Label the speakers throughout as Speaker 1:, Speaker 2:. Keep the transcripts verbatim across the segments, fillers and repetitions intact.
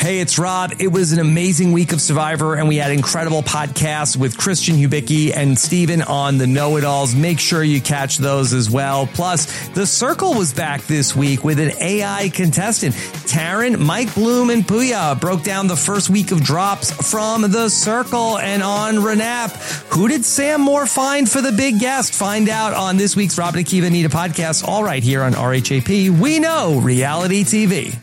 Speaker 1: Hey, it's Rob. It was an amazing week of Survivor, and we had incredible podcasts with Christian Hubicki and Steven on the Know-It-Alls. Make sure you catch those as well. Plus, The Circle was back this week with an A I contestant. Taryn, Mike Bloom, and Puya broke down the first week of drops from The Circle. And on Renap, who did Sam Moore find for the big guest? Find out on this week's Rob and Akiva Anita podcast, all right here on R H A P. We know reality T V.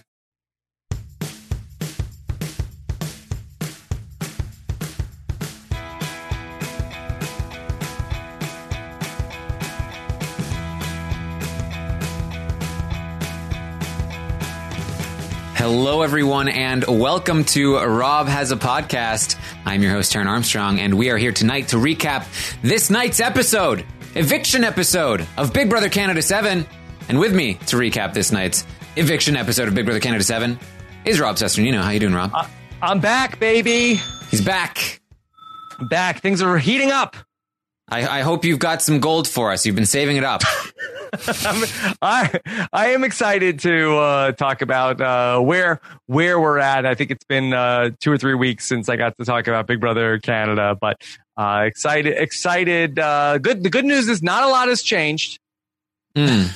Speaker 2: Hello, everyone, and welcome to Rob Has a Podcast. I'm your host, Taryn Armstrong, and we are here tonight to recap this night's episode, eviction episode of Big Brother Canada seven. And with me to recap this night's eviction episode of Big Brother Canada seven is Rob Cesternino. How you doing, Rob?
Speaker 1: Uh, I'm back, baby.
Speaker 2: He's back.
Speaker 1: I'm back. Things are heating up.
Speaker 2: I, I hope you've got some gold for us. You've been saving it up.
Speaker 1: I I am excited to uh, talk about uh, where where we're at. I think it's been uh, two or three weeks since I got to talk about Big Brother Canada, but uh, excited excited. Uh, good. The good news is not a lot has changed.
Speaker 2: Mm.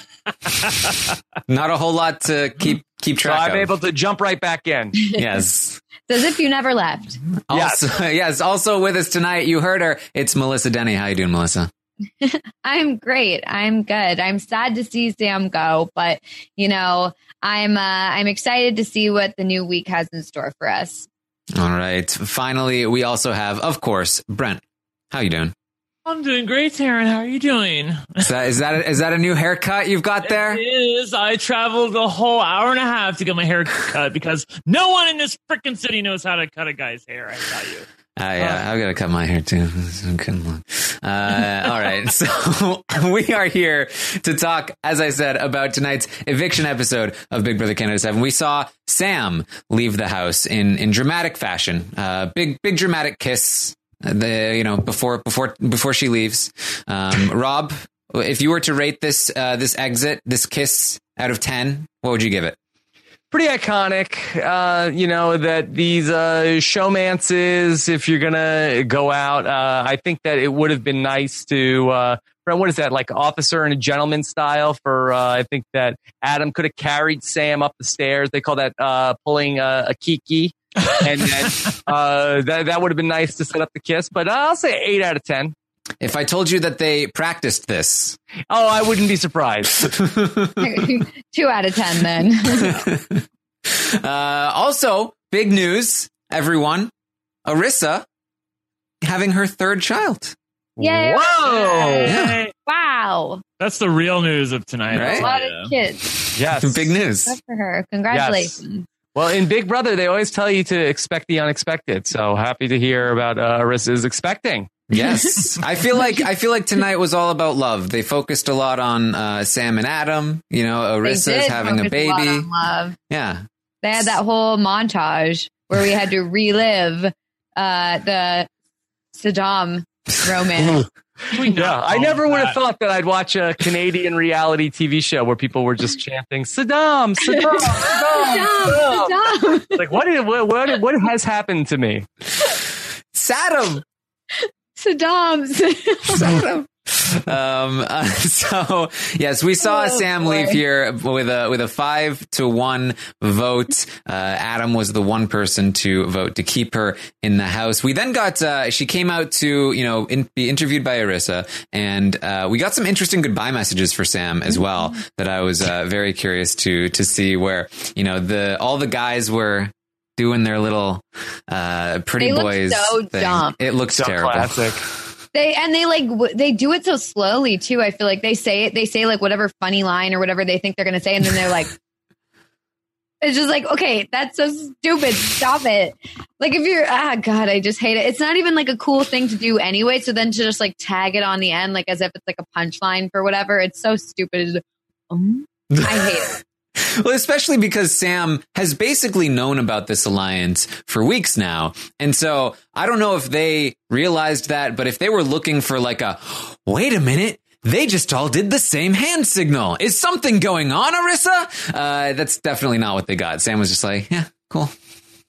Speaker 2: Not a whole lot to keep keep track
Speaker 1: so I'm
Speaker 2: of.
Speaker 1: able to jump right back in.
Speaker 2: Yes.
Speaker 3: It's as if you never left.
Speaker 2: Also, yes. yes. Also with us tonight, you heard her. It's Melissa Denny. How you doing, Melissa?
Speaker 3: I'm great. I'm good. I'm sad to see Sam go, but you know, I'm uh, I'm excited to see what the new week has in store for us.
Speaker 2: All right. Finally, we also have, of course, Brent. How you doing?
Speaker 4: I'm doing great, Taryn. How are you doing?
Speaker 2: Is that is that a, is that a new haircut you've got there?
Speaker 4: It is. I traveled a whole hour and a half to get my hair cut because no one in this freaking city knows how to cut a guy's hair. I tell you.
Speaker 2: Uh, yeah, I've got to cut my hair too. Uh, all right. So we are here to talk, as I said, about tonight's eviction episode of Big Brother Canada seven. We saw Sam leave the house in, in dramatic fashion. Uh, big, big dramatic kiss. The, you know, before, before, before she leaves. Um, Rob, if you were to rate this, uh, this exit, this kiss out of ten, what would you give it?
Speaker 1: Pretty iconic, uh, you know, that these uh, showmances, if you're going to go out, uh, I think that it would have been nice to, uh, what is that, like Officer and a Gentleman style for, uh, I think that Adam could have carried Sam up the stairs. They call that uh, pulling a, a kiki. And then uh, that, that would have been nice to set up the kiss. But I'll say eight out of ten.
Speaker 2: If I told you that they practiced this.
Speaker 1: Oh, I wouldn't be surprised.
Speaker 3: Two out of ten, then.
Speaker 2: uh, also, big news, everyone. Arissa having her third child.
Speaker 3: Yay.
Speaker 1: Whoa.
Speaker 2: Yeah.
Speaker 3: Wow.
Speaker 4: That's the real news of tonight.
Speaker 2: Right?
Speaker 3: A lot of kids.
Speaker 1: Yes.
Speaker 2: Big news.
Speaker 3: Good for her. Congratulations.
Speaker 1: Yes. Well, in Big Brother, they always tell you to expect the unexpected. So happy to hear about uh, Arissa's expecting.
Speaker 2: Yes. I feel like I feel like tonight was all about love. They focused a lot on uh, Sam and Adam. You know, Arissa's having a baby.
Speaker 3: A lot on love.
Speaker 2: Yeah.
Speaker 3: They had that whole montage where we had to relive uh, the Saddam romance.
Speaker 1: Yeah, I never would have thought that I'd watch a Canadian reality T V show where people were just chanting Saddam, Saddam, Saddam, Saddam.
Speaker 3: Saddam.
Speaker 1: Like what, is, what, what, what has happened to me?
Speaker 2: Saddam.
Speaker 3: Saddam.
Speaker 2: Saddam. Um, uh, so yes, we saw
Speaker 3: Oh,
Speaker 2: Sam
Speaker 3: boy.
Speaker 2: leave here with a with a five to one vote. Uh, Adam was the one person to vote to keep her in the house. We then got uh, she came out to you know in, be interviewed by Arissa, and uh, we got some interesting goodbye messages for Sam as well that I was uh, very curious to to see where you know the all the guys were doing their little uh, pretty
Speaker 3: They look
Speaker 2: boys.
Speaker 3: so
Speaker 2: thing.
Speaker 3: dumb.
Speaker 2: It looks
Speaker 1: So
Speaker 2: terrible.
Speaker 1: classic.
Speaker 3: They and they like w- they do it so slowly too. I feel like they say it. They say like whatever funny line or whatever they think they're going to say, and then they're like, "It's just like okay, that's so stupid. Stop it!" Like if you're ah god, I just hate it. It's not even like a cool thing to do anyway. So then to just like tag it on the end, like as if it's like a punchline for whatever. It's so stupid. It's just, um, I hate it.
Speaker 2: Well, especially because Sam has basically known about this alliance for weeks now. And so I don't know if they realized that, but if they were looking for like a, wait a minute, they just all did the same hand signal. Is something going on, Arissa? Uh, that's definitely not what they got. Sam was just like, yeah, cool.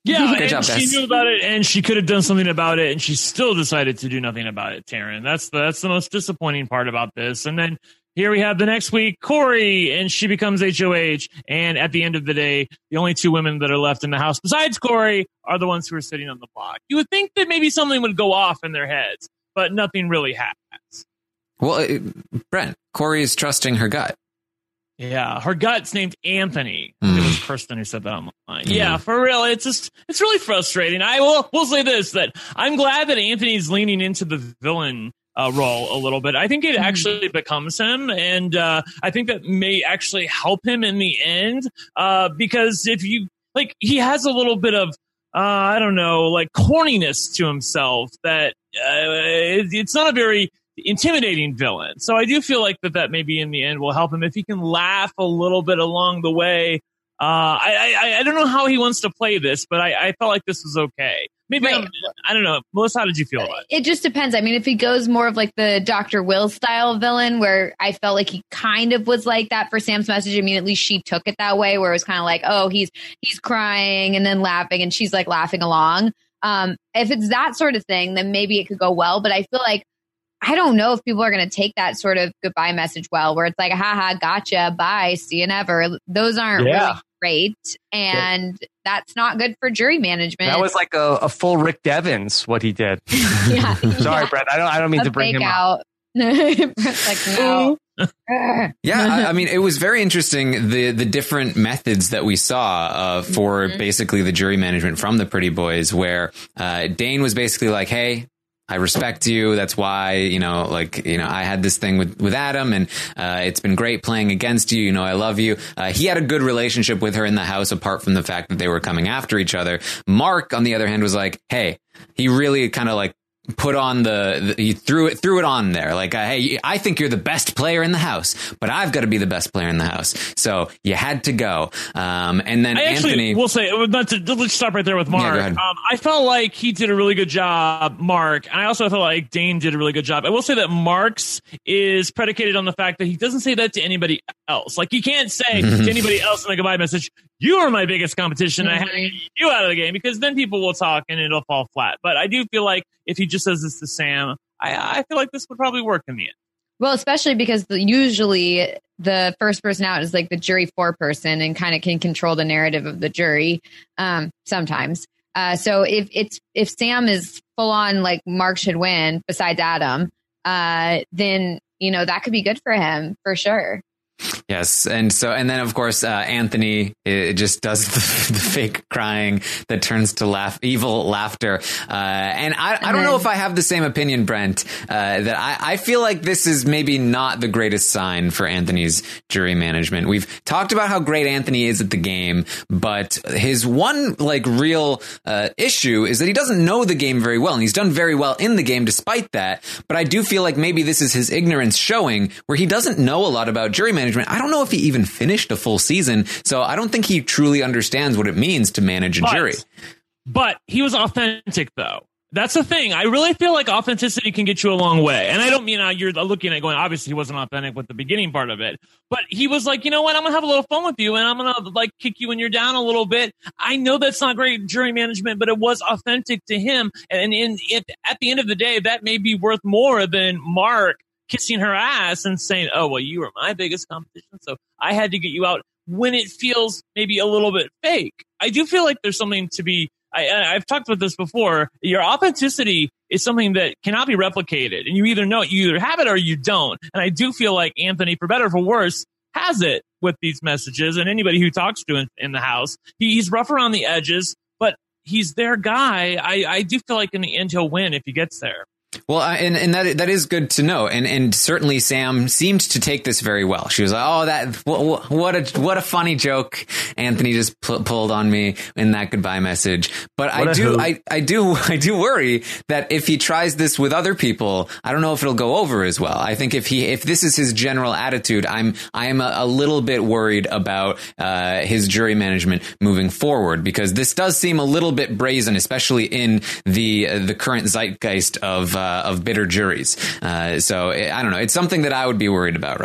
Speaker 4: Yeah,
Speaker 2: Good
Speaker 4: and
Speaker 2: job,
Speaker 4: she
Speaker 2: Bess.
Speaker 4: knew about it, and she could have done something about it, and she still decided to do nothing about it, Taryn. That's the, that's the most disappointing part about this. And then here we have the next week, Corey, and she becomes H O H. And at the end of the day, the only two women that are left in the house, besides Corey, are the ones who are sitting on the block. You would think that maybe something would go off in their heads, but nothing really happens.
Speaker 2: Well, it, Brent, Corey is trusting her gut.
Speaker 4: Yeah, her gut's named Anthony.
Speaker 2: Mm.
Speaker 4: It was Kirsten who said that online.
Speaker 2: Mm.
Speaker 4: Yeah, for real, it's just it's really frustrating. I will will say this, that I'm glad that Anthony's leaning into the villain uh, role a little bit. I think it actually becomes him, and uh, I think that may actually help him in the end. Uh, because if you like, he has a little bit of uh, I don't know, like corniness to himself that uh, it, it's not a very intimidating villain. So I do feel like that that maybe in the end will help him if he can laugh a little bit along the way. Uh, I, I I don't know how he wants to play this, but I, I felt like this was okay. Maybe
Speaker 3: Right.
Speaker 4: I'm, I don't know. Melissa, how did you feel about it?
Speaker 3: It just depends. I mean, if he goes more of like the Doctor Will style villain, where I felt like he kind of was like that for Sam's message. I mean, at least she took it that way, where it was kind of like, oh, he's he's crying and then laughing, and she's like laughing along. Um, if it's that sort of thing, then maybe it could go well. But I feel like I don't know if people are going to take that sort of goodbye message well, where it's like, haha, gotcha, bye, see you never. Those aren't
Speaker 5: Yeah.
Speaker 3: really great. And yeah. that's not good for jury management.
Speaker 5: That was like a, a full Rick Devens, what he did.
Speaker 3: yeah.
Speaker 5: Sorry,
Speaker 3: yeah.
Speaker 5: Brett. I don't I don't mean
Speaker 3: a
Speaker 5: to bring
Speaker 3: fake
Speaker 5: him
Speaker 3: out. Brett's like, no.
Speaker 2: Yeah, I, I mean, it was very interesting, the the different methods that we saw uh, for mm-hmm. basically the jury management from the Pretty Boys, where uh, Dane was basically like, hey, I respect you. That's why, you know, like, you know, I had this thing with, with Adam, and uh, it's been great playing against you. You know, I love you. Uh, he had a good relationship with her in the house, apart from the fact that they were coming after each other. Mark, on the other hand, was like, hey, he really kind of like put on the, the he threw it threw it on there like, uh, hey, I think you're the best player in the house, but I've got to be the best player in the house, so you had to go. Um and then
Speaker 4: I actually
Speaker 2: Anthony
Speaker 4: will say, not to, let's stop right there with Mark.
Speaker 2: Yeah, go ahead.
Speaker 4: um, I felt like he did a really good job, Mark, and I also felt like Dane did a really good job. I will say that Mark's is predicated on the fact that he doesn't say that to anybody else. Like, he can't say to anybody else in the goodbye message, you are my biggest competition, I had to get you out of the game, because then people will talk and it'll fall flat. But I do feel like if he just says this to Sam, I, I feel like this would probably work in the end.
Speaker 3: Well, especially because the, usually the first person out is like the jury foreperson and kind of can control the narrative of the jury um, sometimes. Uh, so if it's if Sam is full on like Mark should win besides Adam, uh, then, you know, that could be good for him for sure.
Speaker 2: Yes, and so and then of course uh, Anthony it just does the, the fake crying that turns to laugh, evil laughter, uh, and I, I don't know if I have the same opinion, Brent. Uh, that I, I feel like this is maybe not the greatest sign for Anthony's jury management. We've talked about how great Anthony is at the game, but his one like real uh, issue is that he doesn't know the game very well, and he's done very well in the game despite that. But I do feel like maybe this is his ignorance showing, where he doesn't know a lot about jury management. I don't know if he even finished a full season, so I don't think he truly understands what it means to manage a
Speaker 4: but,
Speaker 2: jury.
Speaker 4: But he was authentic, though. That's the thing. I really feel like authenticity can get you a long way. And I don't mean uh, you're looking at going, obviously he wasn't authentic with the beginning part of it, but he was like, you know what, I'm going to have a little fun with you, and I'm going to like kick you when you're down a little bit. I know that's not great jury management, but it was authentic to him. And in, it, at the end of the day, that may be worth more than Mark kissing her ass and saying, oh, well, you were my biggest competition, so I had to get you out, when it feels maybe a little bit fake. I do feel like there's something to be, I, I've talked about this before, your authenticity is something that cannot be replicated, and you either know it, you either have it or you don't. And I do feel like Anthony, for better or for worse, has it with these messages, and anybody who talks to him in the house. He, he's rough around the edges, but he's their guy. I, I do feel like in the end he'll win if he gets there.
Speaker 2: Well, and, and that that is good to know, and and certainly Sam seemed to take this very well. She was like, "Oh, that what, what a what a funny joke Anthony just pu- pulled on me in that goodbye message." But what I do I, I do I do worry that if he tries this with other people, I don't know if it'll go over as well. I think if he if this is his general attitude, I'm I am a, a little bit worried about uh, his jury management moving forward, because this does seem a little bit brazen, especially in the uh, the current zeitgeist of. Uh, of bitter juries. Uh, so I don't know. It's something that I would be worried about, Rob.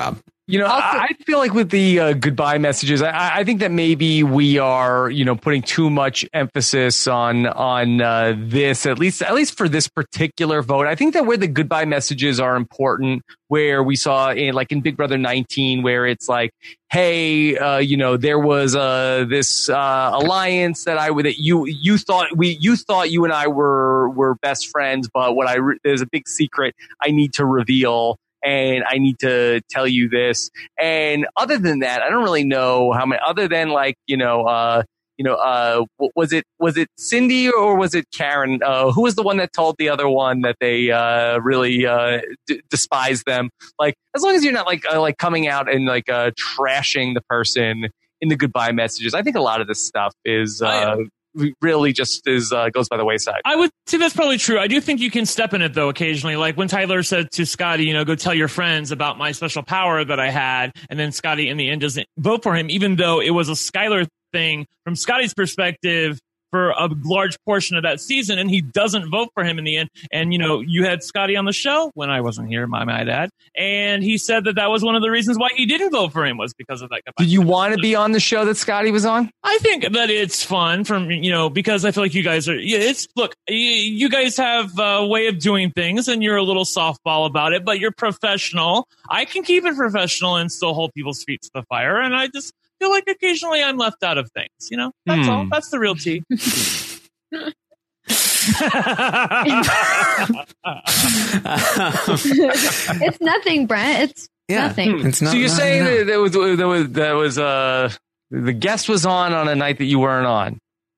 Speaker 5: You know,
Speaker 3: Also-
Speaker 5: I I feel like with the uh, goodbye messages, I, I think that maybe we are, you know, putting too much emphasis on on uh, this, at least at least for this particular vote. I think that where the goodbye messages are important, where we saw in like in Big Brother nineteen, where it's like, hey, uh, you know, there was uh, this uh, alliance that I that you you thought we you thought you and I were were best friends, but what I re- there's a big secret I need to reveal. And I need to tell you this. And other than that, I don't really know how many, other than like, you know, uh, you know, uh, was it, was it Cindy or was it Karen? Uh, who was the one that told the other one that they, uh, really, uh, d- despise them? Like, as long as you're not like, uh, like coming out and like, uh, trashing the person in the goodbye messages, I think a lot of this stuff is, uh, really just is uh, goes by the wayside.
Speaker 4: I would say that's probably true. I do think you can step in it though occasionally. Like when Tyler said to Scotty, you know, go tell your friends about my special power that I had, and then Scotty in the end doesn't vote for him, even though it was a Skylar thing from Scotty's perspective for a large portion of that season, and he doesn't vote for him in the end. And, you know, you had Scotty on the show when I wasn't here, my, my dad, and he said that that was one of the reasons why he didn't vote for him was because of that.
Speaker 5: Did you want to be on the show that Scotty was on?
Speaker 4: I think that it's fun from, you know, because I feel like you guys are, it's, look, you guys have a way of doing things and you're a little softball about it, but you're professional. I can keep it professional and still hold people's feet to the fire. And I just feel like occasionally I'm left out of things, you know, that's
Speaker 5: Hmm.
Speaker 4: all. That's the real tea.
Speaker 3: It's nothing, Brent. It's
Speaker 2: Yeah.
Speaker 3: nothing.
Speaker 2: It's not,
Speaker 5: So you're
Speaker 2: not
Speaker 5: saying
Speaker 2: enough.
Speaker 5: that there was there was that was uh the guest was on on a night that you weren't on.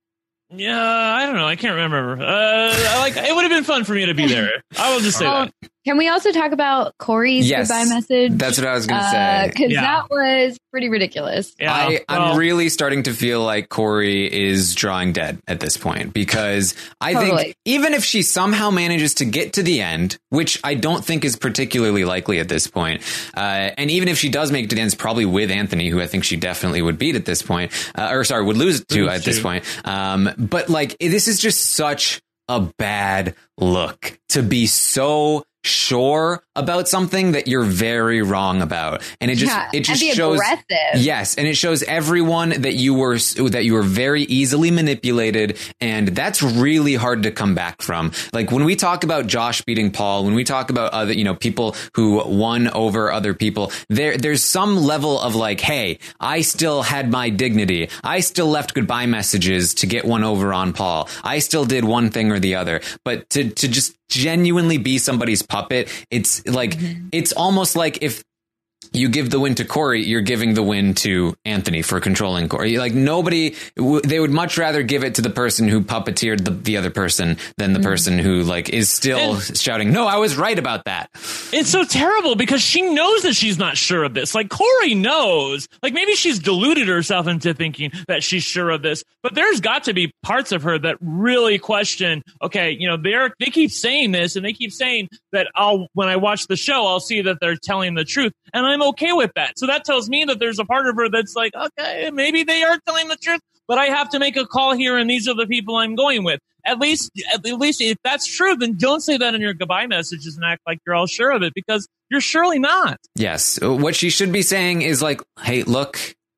Speaker 4: Yeah, I don't know. I can't remember. Uh, I like it would have been fun for me to be there. I will just say
Speaker 3: Oh,
Speaker 4: that.
Speaker 3: Can we also talk about Corey's
Speaker 2: Yes.
Speaker 3: goodbye message?
Speaker 2: That's what I was going to say.
Speaker 3: Because
Speaker 4: Yeah.
Speaker 3: that was pretty ridiculous.
Speaker 4: Yeah,
Speaker 2: I, I'm
Speaker 4: well,
Speaker 2: really starting to feel like Corey is drawing dead at this point because I
Speaker 3: Totally.
Speaker 2: think even if she somehow manages to get to the end, which I don't think is particularly likely at this point, uh, and even if she does make it to the end, it's probably with Anthony, who I think she definitely would beat at this point, uh, or sorry, would lose to
Speaker 4: Lose
Speaker 2: at this
Speaker 4: to.
Speaker 2: point. Um, but like, this is just such a bad look to be so sure about something that you're very wrong about, and it just
Speaker 3: Yeah,
Speaker 2: it just
Speaker 3: and be
Speaker 2: shows
Speaker 3: aggressive.
Speaker 2: yes, and it shows everyone that you were that you were very easily manipulated, and that's really hard to come back from. Like when we talk about Josh beating Paul, when we talk about other, you know, people who won over other people, there there's some level of like, hey, I still had my dignity, I still left goodbye messages to get one over on Paul, I still did one thing or the other, but to to just genuinely be somebody's puppet, it's like mm-hmm. it's almost like if you give the win to Corey, you're giving the win to Anthony for controlling Corey. Like nobody, they would much rather give it to the person who puppeteered the, the other person than the mm-hmm. person who like is still and shouting, no, I was right about that.
Speaker 4: It's so terrible because she knows that she's not sure of this. Like Corey knows, like maybe she's deluded herself into thinking that she's sure of this, but there's got to be parts of her that really question, okay, you know, they're, they keep saying this and they keep saying that I'll, when I watch the show, I'll see that they're telling the truth. And I'm okay with that. So that tells me that there's a part of her that's like, okay, maybe they are telling the truth, but I have to make a call here, and these are the people I'm going with. At least, at least if that's true, then don't say that in your goodbye messages and act like you're all sure of it, because you're surely not.
Speaker 2: Yes. What she should be saying is like, hey, look,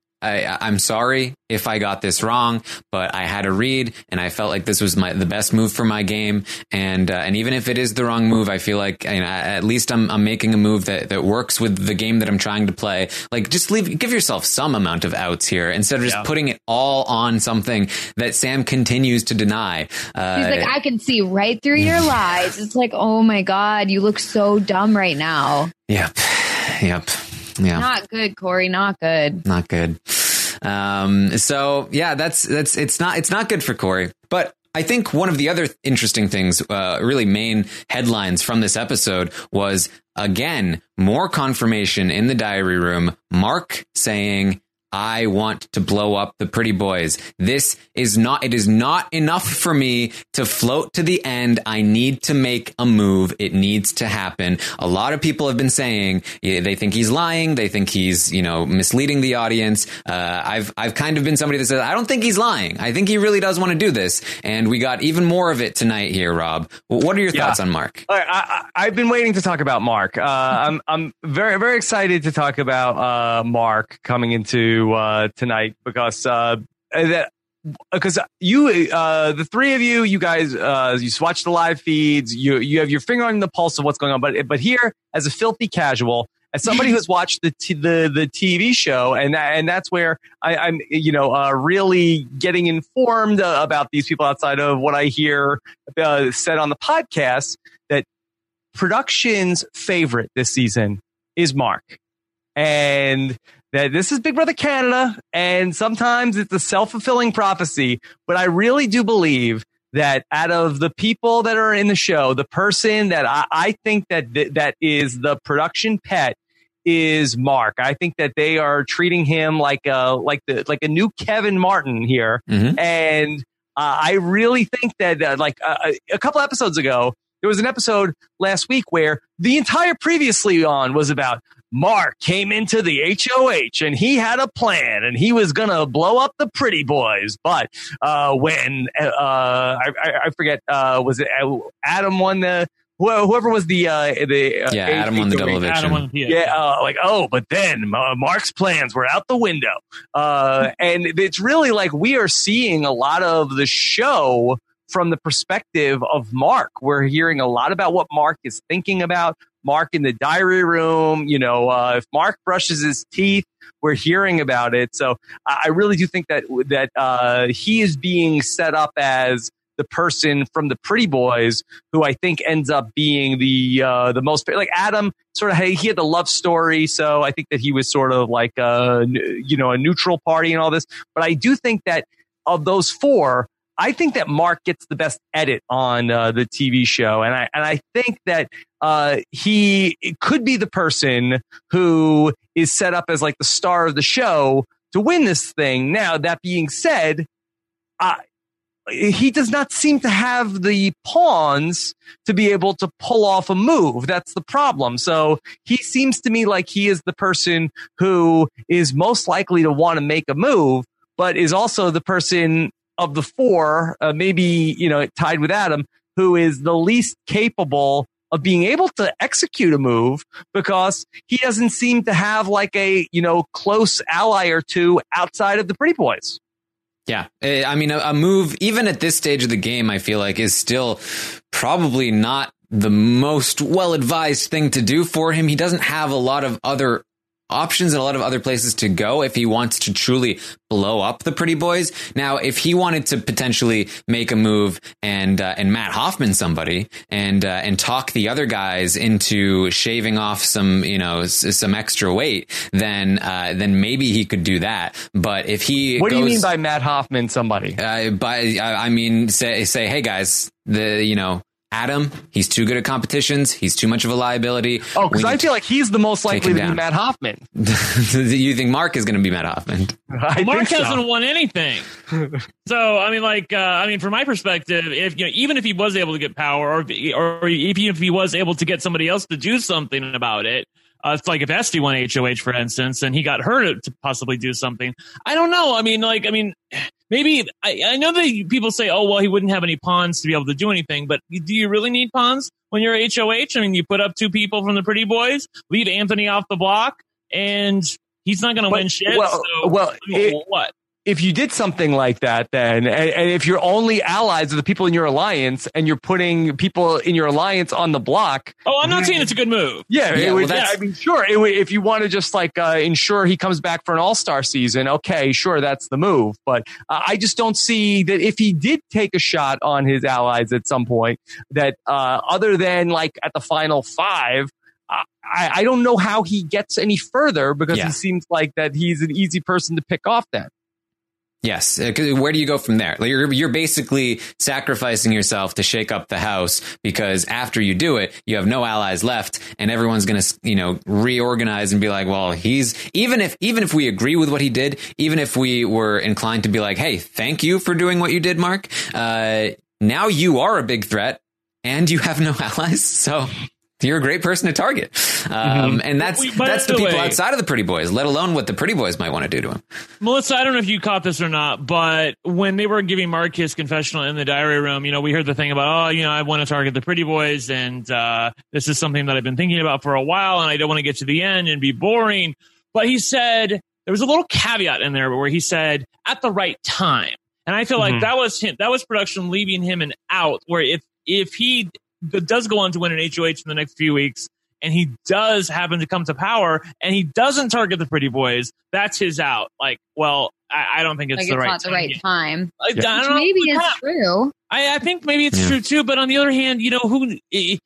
Speaker 2: I, I'm sorry if I got this wrong, but I had a read and I felt like this was my the best move for my game. And uh, and even if it is the wrong move, I feel like you know, at least I'm I'm making a move that, that works with the game that I'm trying to play. Like just leave, give yourself some amount of outs here instead of just
Speaker 4: yeah.
Speaker 2: putting it all on something that Sam continues to deny. Uh,
Speaker 3: He's like, I can see right through your lies. It's like, oh my God, you look so dumb right now.
Speaker 2: Yep. Yep. Yeah.
Speaker 3: Not good, Corey. Not good.
Speaker 2: Not good. Um, so yeah, that's, that's, it's not, it's not good for Corey, but I think one of the other interesting things, uh, really main headlines from this episode was again, more confirmation in the diary room. Mark saying, I want to blow up the pretty boys. This is not, it is not enough for me to float to the end. I need to make a move. It needs to happen. A lot of people have been saying yeah, they think he's lying. They think he's, you know, misleading the audience. Uh, I've, I've kind of been somebody that says, I don't think he's lying. I think he really does want to do this. And we got even more of it tonight here, Rob. What are your
Speaker 5: yeah.
Speaker 2: thoughts on Mark?
Speaker 5: All right, I, I, I've been waiting to talk about Mark. Uh, I'm, I'm very, very excited to talk about uh, Mark coming into uh, tonight because uh, that because you, uh, the three of you, you guys, uh, you watch the live feeds. You you have your finger on the pulse of what's going on. But but here, as a filthy casual, as somebody who's watched the t- the the T V show, and that, and that's where I, I'm you know uh, really getting informed uh, about these people outside of what I hear uh, said on the podcast. That production's favorite this season is Mark. And that this is Big Brother Canada, and sometimes it's a self-fulfilling prophecy, but I really do believe that out of the people that are in the show, the person that I, I think that th- that is the production pet is Mark. I think that they are treating him like a like the like a new Kevin Martin here, mm-hmm. and uh, I really think that uh, like uh, a couple episodes ago, there was an episode last week where the entire previously on was about Mark came into the H O H and he had a plan and he was going to blow up the pretty boys. But uh, when uh, I, I forget, uh, was it Adam won the whoever was the uh, the uh,
Speaker 2: yeah Adam won the double eviction.
Speaker 4: Adam won, yeah,
Speaker 5: yeah uh, like oh, but then uh, Mark's plans were out the window. Uh, and it's really like we are seeing a lot of the show from the perspective of Mark. We're hearing a lot about what Mark is thinking about. Mark in the diary room, you know, uh, if Mark brushes his teeth, we're hearing about it. So I really do think that that uh, he is being set up as the person from the Pretty Boys who I think ends up being the uh, the most like Adam. Sort of, hey, he had the love story, so I think that he was sort of like a you know a neutral party and all this. But I do think that of those four, I think that Mark gets the best edit on uh, the T V show, and I and I think that uh, he could be the person who is set up as like the star of the show to win this thing. Now, that being said, uh, he does not seem to have the pawns to be able to pull off a move. That's the problem. So he seems to me like he is the person who is most likely to want to make a move, but is also the person of the four, uh, maybe, you know, tied with Adam, who is the least capable of being able to execute a move because he doesn't seem to have like a, you know, close ally or two outside of the Pretty Boys.
Speaker 2: Yeah. I mean, a, a move, even at this stage of the game, I feel like is still probably not the most well-advised thing to do for him. He doesn't have a lot of other options and a lot of other places to go if he wants to truly blow up the Pretty Boys. Now, if he wanted to potentially make a move and uh, and Matt Hoffman somebody and uh, and talk the other guys into shaving off some you know s- some extra weight, then uh, then maybe he could do that. But if he
Speaker 5: what
Speaker 2: goes,
Speaker 5: do you mean by Matt Hoffman somebody?
Speaker 2: Uh, by I mean say say hey guys, the you know. Adam, he's too good at competitions. He's too much of a liability.
Speaker 5: Oh, because I feel like he's the most likely to be Matt Hoffman.
Speaker 2: You think Mark is going to be Matt Hoffman?
Speaker 4: Well, Mark so. hasn't won anything. So, I mean, like, uh, I mean, from my perspective, if you know, even if he was able to get power, or or even if he was able to get somebody else to do something about it, uh, it's like if Esty won H O H, for instance, and he got her to, to possibly do something. I don't know. I mean, like, I mean. Maybe I, I know that people say, oh, well, he wouldn't have any pawns to be able to do anything. But do you really need pawns when you're H O H? I mean, you put up two people from the Pretty Boys, leave Anthony off the block, and he's not going to win shit.
Speaker 5: Well,
Speaker 4: so,
Speaker 5: well,
Speaker 4: I mean,
Speaker 5: it,
Speaker 4: well, what?
Speaker 5: If you did something like that, then, and, and if your only allies are the people in your alliance, and you're putting people in your alliance on the block.
Speaker 4: Oh, I'm not saying it's a good move.
Speaker 5: Yeah,
Speaker 2: yeah,
Speaker 5: it would,
Speaker 2: well,
Speaker 5: yeah I mean, sure. It would, if you want to just like uh, ensure he comes back for an all-star season, okay, sure, that's the move. But uh, I just don't see that if he did take a shot on his allies at some point, that uh, other than like at the final five, uh, I, I don't know how he gets any further because
Speaker 2: yeah.
Speaker 5: he seems like that he's an easy person to pick off then.
Speaker 2: Yes. Where do you go from there? Like you're, you're basically sacrificing yourself to shake up the house because after you do it, you have no allies left and everyone's going to, you know, reorganize and be like, well, he's even if even if we agree with what he did, even if we were inclined to be like, hey, thank you for doing what you did, Mark. Uh, now you are a big threat and you have no allies. So you're a great person to target. Um, mm-hmm. And that's we, that's the, the people way, outside of the Pretty Boys, let alone what the Pretty Boys might want to do to him.
Speaker 4: Melissa, I don't know if you caught this or not, but when they were giving Mark his confessional in the diary room, you know, we heard the thing about, oh, you know, I want to target the Pretty Boys. And uh, this is something that I've been thinking about for a while. And I don't want to get to the end and be boring. But he said there was a little caveat in there where he said at the right time. And I feel mm-hmm. like that was him. That was production leaving him an out where if if he does go on to win an H O H in the next few weeks, and he does happen to come to power, and he doesn't target the Pretty Boys, that's his out. Like, well, I, I don't think it's
Speaker 3: like
Speaker 4: the
Speaker 3: it's
Speaker 4: right
Speaker 3: not
Speaker 4: time.
Speaker 3: the right time.
Speaker 4: Like, yeah. I don't know,
Speaker 3: maybe it's true.
Speaker 4: I, I think maybe it's yeah. true too. But on the other hand, you know, who?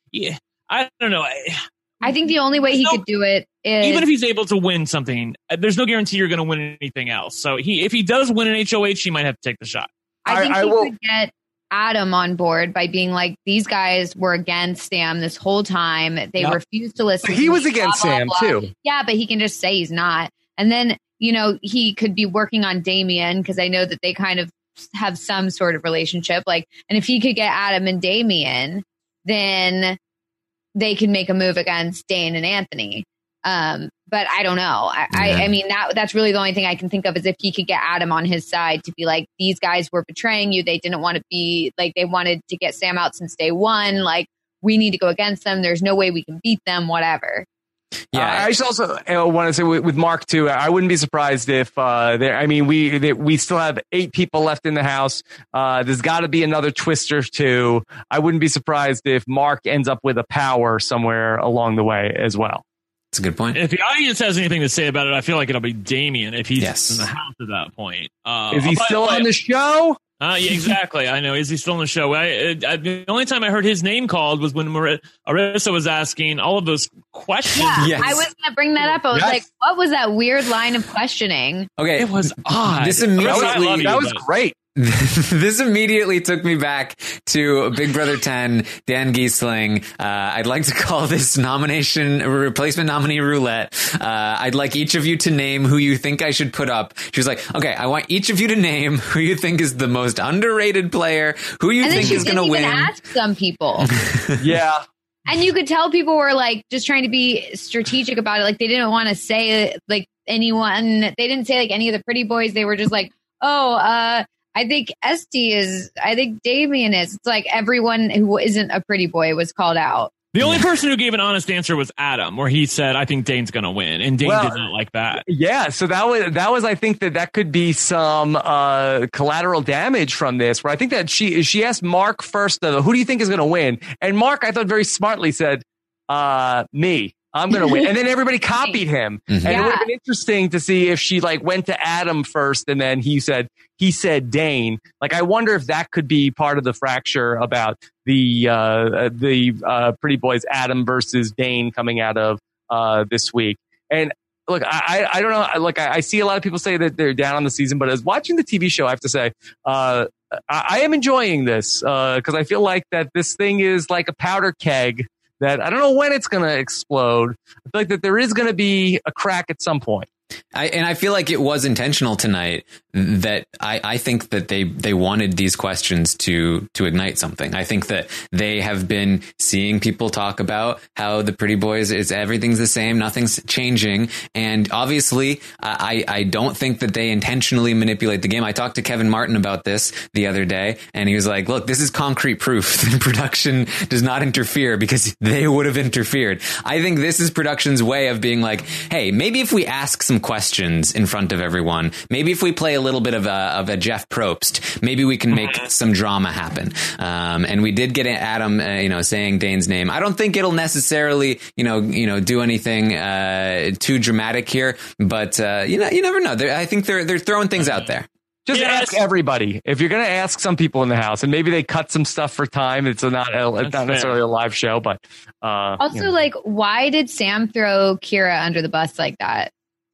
Speaker 4: I don't know. I,
Speaker 3: I think the only way he no, could do it is
Speaker 4: even if he's able to win something. There's no guarantee you're going to win anything else. So he, if he does win an H O H, he might have to take the shot.
Speaker 3: I think
Speaker 5: I, I
Speaker 3: he
Speaker 5: will,
Speaker 3: could get Adam on board by being like, these guys were against Sam this whole time. They no. refused to listen.
Speaker 5: He
Speaker 3: to
Speaker 5: was
Speaker 3: me,
Speaker 5: against
Speaker 3: blah,
Speaker 5: Sam
Speaker 3: blah, blah.
Speaker 5: too.
Speaker 3: Yeah, but he can just say he's not. And then, you know, he could be working on Damian because I know that they kind of have some sort of relationship. Like, and if he could get Adam and Damian, then they can make a move against Dane and Anthony. Um, but I don't know. I, yeah. I, I mean, that that's really the only thing I can think of is if he could get Adam on his side to be like, these guys were betraying you. They didn't want to be like, they wanted to get Sam out since day one. Like, we need to go against them. There's no way we can beat them, whatever.
Speaker 5: Yeah, uh, I just also uh, want to say with, with Mark too. I wouldn't be surprised if uh, there. I mean, we they, we still have eight people left in the house. Uh, there's got to be another twist or two. I wouldn't be surprised if Mark ends up with a power somewhere along the way as well.
Speaker 2: That's a good point.
Speaker 4: If the audience has anything to say about it, I feel like it'll be Damian if he's
Speaker 2: yes.
Speaker 4: in the house at that point. Uh,
Speaker 5: Is he still on the show?
Speaker 4: Uh, yeah, exactly. I know. Is he still on the show? I, I, the only time I heard his name called was when Mar- Arissa was asking all of those questions.
Speaker 3: Yeah,
Speaker 2: yes.
Speaker 3: I was going to bring that up. I was yes. like, what was that weird line of questioning?
Speaker 2: Okay.
Speaker 4: It was odd.
Speaker 2: This immediately,
Speaker 4: I love you,
Speaker 5: that was
Speaker 4: but.
Speaker 5: great.
Speaker 2: This immediately took me back to Big Brother ten, Dan Giesling. Uh, I'd like to call this nomination replacement nominee roulette. Uh, I'd like each of you to name who you think I should put up. She was like, okay, I want each of you to name who you think is the most underrated player, who you
Speaker 3: and
Speaker 2: think is going to win.
Speaker 3: And then she didn't even ask some people.
Speaker 5: Yeah.
Speaker 3: And you could tell people were like just trying to be strategic about it. Like they didn't want to say like anyone. They didn't say like any of the Pretty Boys. They were just like, oh, uh, I think Esty is, I think Damian is. It's like everyone who isn't a Pretty Boy was called out.
Speaker 4: The only person who gave an honest answer was Adam, where he said, I think Dane's going to win. And Dane well, did not like that.
Speaker 5: Yeah. So that was, that was, I think that that could be some uh, collateral damage from this, where I think that she, she asked Mark first, uh, who do you think is going to win? And Mark, I thought very smartly said, uh, me. I'm going to win. And then everybody copied him. Mm-hmm. And yeah. It would have been interesting to see if she like went to Adam first and then he said, he said Dane. Like, I wonder if that could be part of the fracture about the, uh, the, uh, Pretty Boys, Adam versus Dane coming out of, uh, this week. And look, I, I don't know. Look, I, I see a lot of people say that they're down on the season, but as watching the T V show, I have to say, uh, I, I am enjoying this, uh, cause I feel like that this thing is like a powder keg. That I don't know when it's going to explode. I feel like that there is going to be a crack at some point.
Speaker 2: I, and I feel like it was intentional tonight that I, I think that they, they wanted these questions to, to ignite something. I think that they have been seeing people talk about how the Pretty Boys is everything's the same. Nothing's changing. And obviously I, I don't think that they intentionally manipulate the game. I talked to Kevin Martin about this the other day and he was like, look, this is concrete proof that production does not interfere because they would have interfered. I think this is production's way of being like, hey, maybe if we ask some questions in front of everyone, maybe if we play a little bit of a, of a Jeff Probst, maybe we can make some drama happen. Um, and we did get Adam, uh, you know, saying Dane's name. I don't think it'll necessarily, you know, you know, do anything uh, too dramatic here, but uh, you know, you never know. They're, I think they're they're throwing things out there.
Speaker 5: Just yes. ask everybody. If you're going to ask some people in the house, and maybe they cut some stuff for time. It's not a, it's not necessarily a live show, but uh,
Speaker 3: also,
Speaker 5: you know.
Speaker 3: like, why did Sam throw Kira under the bus like that?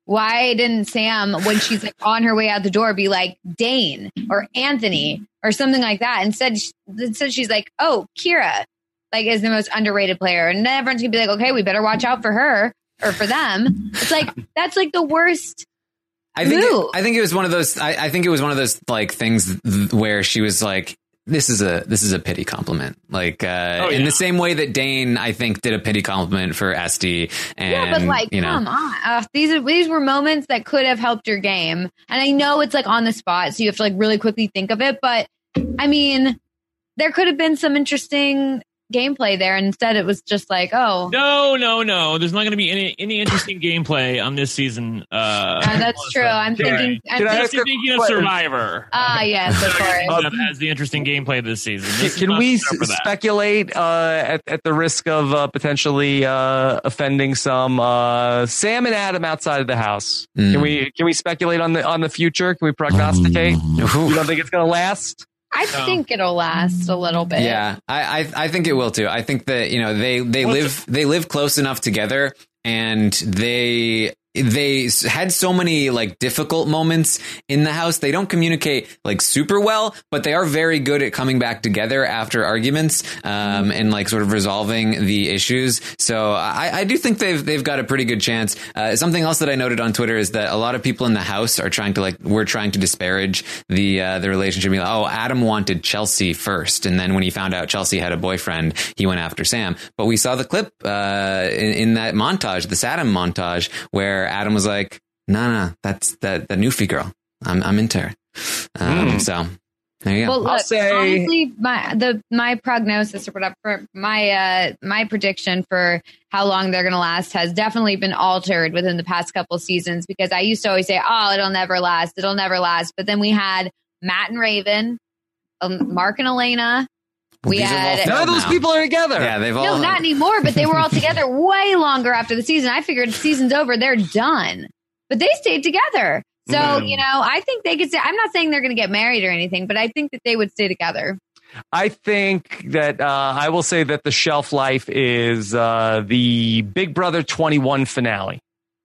Speaker 3: why didn't Sam, when she's like on her way out the door, be like Dane or Anthony or something like that? Instead, instead she's like, oh, Kira, like, is the most underrated player. And then everyone's gonna be like, okay, we better watch out for her or for them. It's like, that's like the worst.
Speaker 2: I think,
Speaker 3: move.
Speaker 2: it, I think it was one of those, I, I think it was one of those like things th- where she was like, this is a, this is a pity compliment. Like, uh, oh, yeah. in the same way that Dane, I think, did a pity compliment for Esty. And,
Speaker 3: yeah, but like,
Speaker 2: you know,
Speaker 3: come on. Uh, these are, these were moments that could have helped your game. And I know it's like on the spot, so you have to like really quickly think of it. But I mean, there could have been some interesting gameplay there. And instead it was just like, oh.
Speaker 4: No, no, no. There's not going to be any any interesting gameplay on this season. Uh,
Speaker 3: uh, that's true. I'm thinking, I'm
Speaker 4: Can
Speaker 3: thinking,
Speaker 4: I thinking of Survivor.
Speaker 3: Ah, uh, yes, of course.
Speaker 4: That has the interesting gameplay this season. This
Speaker 5: Can we speculate uh, at, at the risk of uh, potentially uh, offending some uh, Sam and Adam outside of the house? Mm. Can we can we speculate on the on the future? Can we prognosticate? Mm. You don't think it's going to last?
Speaker 3: I no. think it'll last a little bit.
Speaker 2: Yeah, I, I I think it will too. I think that, you know, they they What's live it? they live close enough together, and they they had so many like difficult moments in the house. They don't communicate like super well, but they are very good at coming back together after arguments, um, and like sort of resolving the issues. So I, I do think they've they've got a pretty good chance. Uh, something else that I noted on Twitter is that a lot of people in the house are trying to like we're trying to disparage the uh, the relationship. Like, oh, Adam wanted Chelsea first, and then when he found out Chelsea had a boyfriend, he went after Sam. But we saw the clip uh, in, in that montage, the Saddam montage, where Adam was like, "No, no, that's that the Newfie girl. I'm I'm into her." Um, mm. So there you go.
Speaker 3: Well, look,
Speaker 5: I'll say
Speaker 3: honestly, my the my prognosis or whatever, my uh, my prediction for how long they're going to last has definitely been altered within the past couple seasons, because I used to always say, "Oh, it'll never last. It'll never last." But then we had Matt and Raven, um, Mark and Elena. We
Speaker 2: These
Speaker 3: had
Speaker 5: none of those
Speaker 2: now.
Speaker 5: people are together.
Speaker 2: Yeah, they've all
Speaker 3: no, not anymore. But they were all together way longer after the season. I figured the season's over, they're done. But they stayed together. So mm. you know, I think they could say. I'm not saying they're going to get married or anything, but I think that they would stay together.
Speaker 5: I think that uh, I will say that the shelf life is uh, the Big Brother twenty-one finale.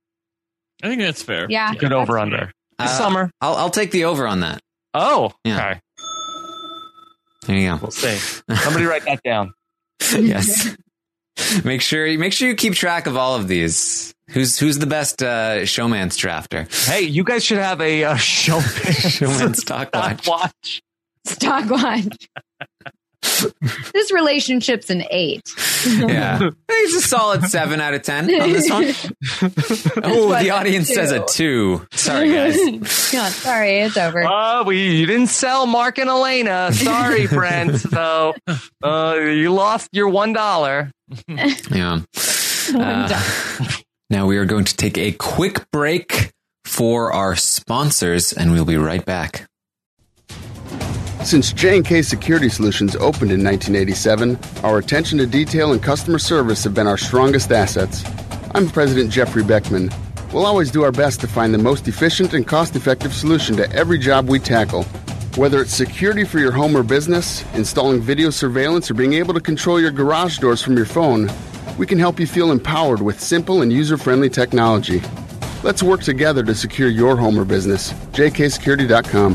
Speaker 4: I think that's fair.
Speaker 3: Yeah,
Speaker 5: good over under.
Speaker 2: Uh,
Speaker 5: Summer.
Speaker 2: I'll I'll take the over on that.
Speaker 5: Oh,
Speaker 2: yeah.
Speaker 5: Okay.
Speaker 2: There you go.
Speaker 5: We'll see. Somebody write that down.
Speaker 2: Yes. Make sure you make sure you keep track of all of these. Who's who's the best uh, showman's drafter?
Speaker 5: Hey, you guys should have a uh, showman
Speaker 2: showman stock watch.
Speaker 5: watch.
Speaker 3: Stock watch. This relationship's an eight.
Speaker 2: Yeah, it's a solid seven out of ten on this one. Oh, the audience
Speaker 3: two.
Speaker 2: says a two. Sorry, guys.
Speaker 3: God, sorry, it's over.
Speaker 5: Oh, uh, we you didn't sell Mark and Elena. Sorry, Brent. So uh, you lost your one dollar.
Speaker 2: Yeah. Uh, now we are going to take a quick break for our sponsors, and we'll be right back.
Speaker 6: Since J and K Security Solutions opened in nineteen eighty-seven, our attention to detail and customer service have been our strongest assets. I'm President Jeffrey Beckman. We'll always do our best to find the most efficient and cost-effective solution to every job we tackle. Whether it's security for your home or business, installing video surveillance, or being able to control your garage doors from your phone, we can help you feel empowered with simple and user-friendly technology. Let's work together to secure your home or business. J K security dot com.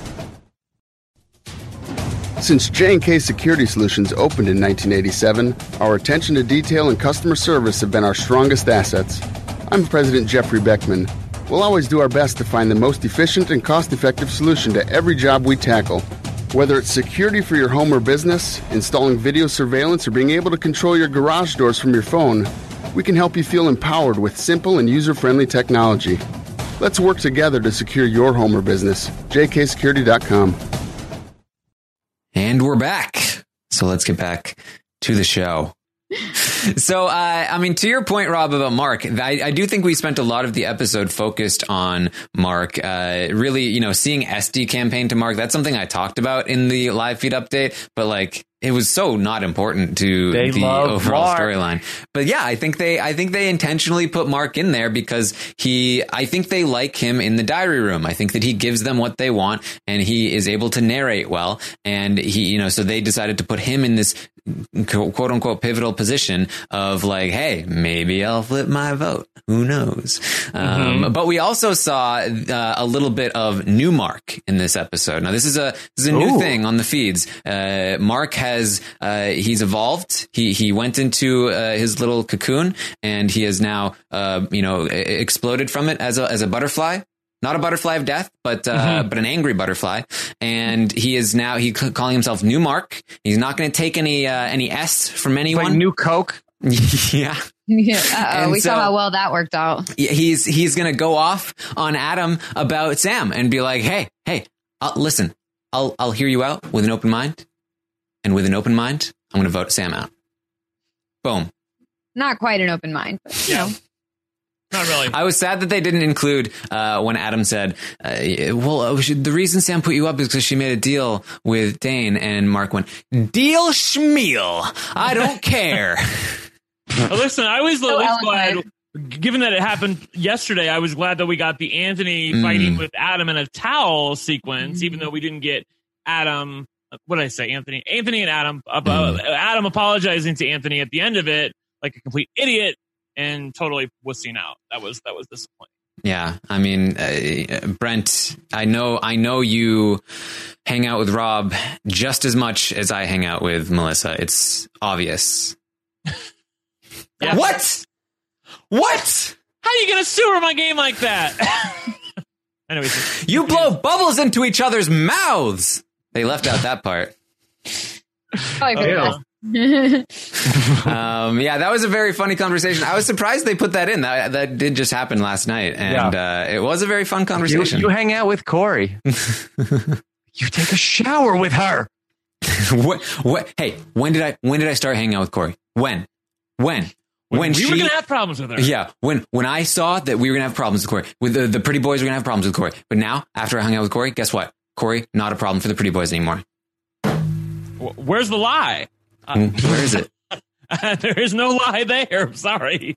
Speaker 6: Since J and K Security Solutions opened in nineteen eighty-seven, our attention to detail and customer service have been our strongest assets. I'm President Jeffrey Beckman. We'll always do our best to find the most efficient and cost-effective solution to every job we tackle. Whether it's security for your home or business, installing video surveillance, or being able to control your garage doors from your phone, we can help you feel empowered with simple and user-friendly technology. Let's work together to secure your home or business. J K security dot com.
Speaker 2: And we're back. So let's get back to the show. So, uh, I mean, to your point, Rob, about Mark, I, I do think we spent a lot of the episode focused on Mark. Uh, really, you know, seeing Esty campaign to Mark, that's something I talked about in the live feed update. But like, it was so not important to
Speaker 5: They
Speaker 2: the
Speaker 5: love
Speaker 2: overall
Speaker 5: Mark.
Speaker 2: storyline. But yeah, I think they, I think they intentionally put Mark in there because he, I think they like him in the diary room. I think that he gives them what they want and he is able to narrate well. And he, you know, so they decided to put him in this quote unquote pivotal position of like, hey, maybe I'll flip my vote. Who knows?
Speaker 5: Mm-hmm.
Speaker 2: Um, but we also saw uh, a little bit of new Mark in this episode. Now, this is a, this is a new
Speaker 5: Ooh.
Speaker 2: thing on the feeds. Uh, Mark has, uh, he's evolved. He, he went into uh, his little cocoon and he has now, uh, you know, exploded from it as a, as a butterfly. Not a butterfly of death, but uh, mm-hmm. but an angry butterfly, and he is now he calling himself New Mark. He's not going to take any uh, any S from anyone.
Speaker 5: Like New Coke.
Speaker 2: yeah.
Speaker 3: Yeah. Uh-oh, we
Speaker 2: so,
Speaker 3: saw how well that worked out.
Speaker 2: He's he's going to go off on Adam about Sam and be like, hey, hey, I'll, listen, I'll I'll hear you out with an open mind, and with an open mind, I'm going to vote Sam out. Boom.
Speaker 3: Not quite an open mind, but you
Speaker 4: Yeah.
Speaker 3: know.
Speaker 2: Not really. I was sad that they didn't include uh, when Adam said, uh, well, uh, she, the reason Sam put you up is because she made a deal with Dane, and Mark went, deal schmeal. I don't care.
Speaker 4: Well, listen, I was
Speaker 3: So
Speaker 4: at least glad,
Speaker 3: eloquent.
Speaker 4: given that it happened yesterday, I was glad that we got the Anthony
Speaker 2: Mm.
Speaker 4: fighting with Adam in a towel sequence,
Speaker 3: Mm.
Speaker 4: even though we didn't get Adam. What did I say? Anthony, Anthony and Adam, uh,
Speaker 2: Mm.
Speaker 4: Adam apologizing to Anthony at the end of it, like a complete idiot. And totally wussing out. That was that was disappointing.
Speaker 2: Yeah, I mean, uh, Brent, I know, I know you hang out with Rob just as much as I hang out with Melissa. It's obvious.
Speaker 4: Yeah.
Speaker 2: What? What?
Speaker 4: How are you gonna sewer my game like that? Anyways,
Speaker 2: You blow bubbles into each other's mouths. They left out that part.
Speaker 3: Probably for the
Speaker 4: Yeah.
Speaker 3: best.
Speaker 2: um, yeah, that was a very funny conversation. I was surprised they put that in. That that did just happen last night, and uh, it was a very fun
Speaker 5: You,
Speaker 2: conversation.
Speaker 5: you hang out with Corey. You take a shower with her.
Speaker 2: what? What? Hey, when did I? When did I start hanging out with Corey? When? When? When
Speaker 4: we
Speaker 2: she?
Speaker 4: were gonna have problems with her.
Speaker 2: Yeah, when when I saw that we were gonna have problems with Corey, with the, the pretty boys were gonna have problems with Corey. But now, after I hung out with Corey, guess what? Corey, not a problem for the pretty boys anymore.
Speaker 4: Wh- Where's the lie? Uh,
Speaker 2: Where is it?
Speaker 4: there is no lie there. I'm sorry.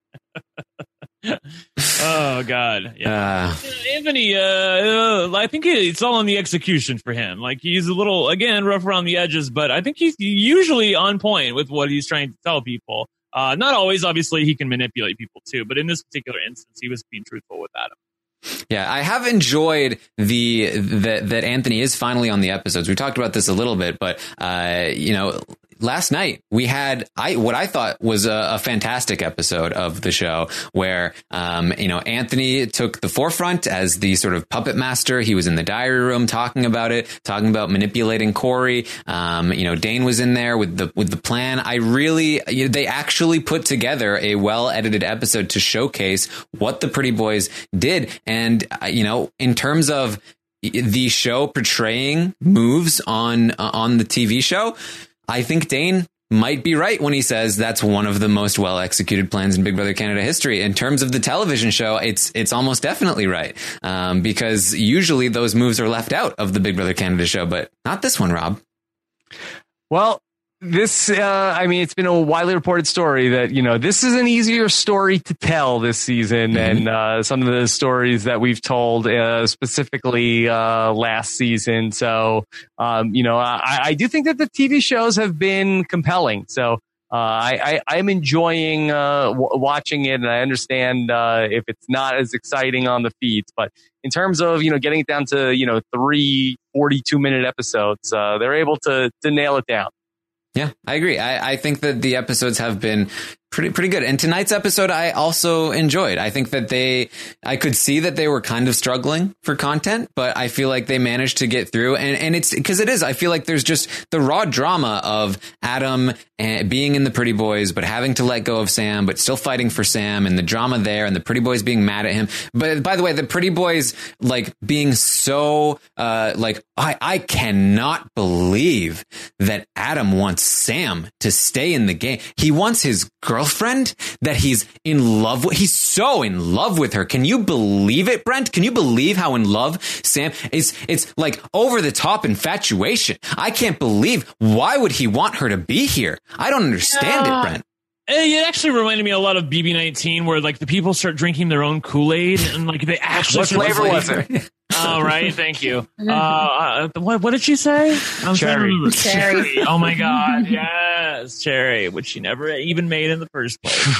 Speaker 4: Oh God, yeah.
Speaker 2: Uh,
Speaker 4: Anthony, uh, uh, I think it's all on the execution for him. Like he's a little, again, rough around the edges, but I think he's usually on point with what he's trying to tell people. Uh, not always, obviously, he can manipulate people too, but in this particular instance, he was being truthful with Adam.
Speaker 2: Yeah, I have enjoyed the that that Anthony is finally on the episodes. We talked about this a little bit, but uh, you know, last night we had I what I thought was a, a fantastic episode of the show where um, you know, Anthony took the forefront as the sort of puppet master. He was in the diary room talking about it, talking about manipulating Corey. Um, you know, Dane was in there with the with the plan. I really you know, they actually put together a well edited episode to showcase what the Pretty Boys did. And, uh, you know, in terms of the show portraying moves on uh, on the T V show, I think Dane might be right when he says that's one of the most well executed plans in Big Brother Canada history. In terms of the television show, it's it's almost definitely right, um, because usually those moves are left out of the Big Brother Canada show, but not this one, Rob.
Speaker 5: Well, this, uh, I mean, it's been a widely reported story that, you know, this is an easier story to tell this season
Speaker 2: Mm-hmm.
Speaker 5: than uh, some of the stories that we've told uh, specifically uh, last season. So, um, you know, I, I do think that the T V shows have been compelling. So uh, I, I, I'm enjoying uh, w- watching it, and I understand uh, if it's not as exciting on the feeds. But in terms of, you know, getting it down to, you know, three forty-two minute episodes, uh, they're able to to nail it down.
Speaker 2: Yeah, I agree. I, I think that the episodes have been pretty pretty good. And tonight's episode, I also enjoyed. I think that they, I could see that they were kind of struggling for content, but I feel like they managed to get through. And, and it's because it is, I feel like there's just the raw drama of Adam and being in the Pretty Boys, but having to let go of Sam, but still fighting for Sam, and the drama there, and the Pretty Boys being mad at him. But by the way, the Pretty Boys, like being so, uh, like, I, I cannot believe that Adam wants Sam to stay in the game. He wants his girl girlfriend that he's in love with. He's so in love with her. Can you believe it, Brent? Can you believe how in love Sam is? It's like over the top infatuation. I can't believe, why would he want her to be here? I don't understand
Speaker 4: uh,
Speaker 2: it, Brent.
Speaker 4: It actually reminded me a lot of B B nineteen, where like the people start drinking their own Kool-Aid and like they actually.
Speaker 5: What flavor was it?
Speaker 4: Oh, right. Thank you. Uh, what, what did she say? I'm
Speaker 5: cherry.
Speaker 3: Cherry.
Speaker 4: Oh my God. Yes. Cherry, which she never even made in the first place.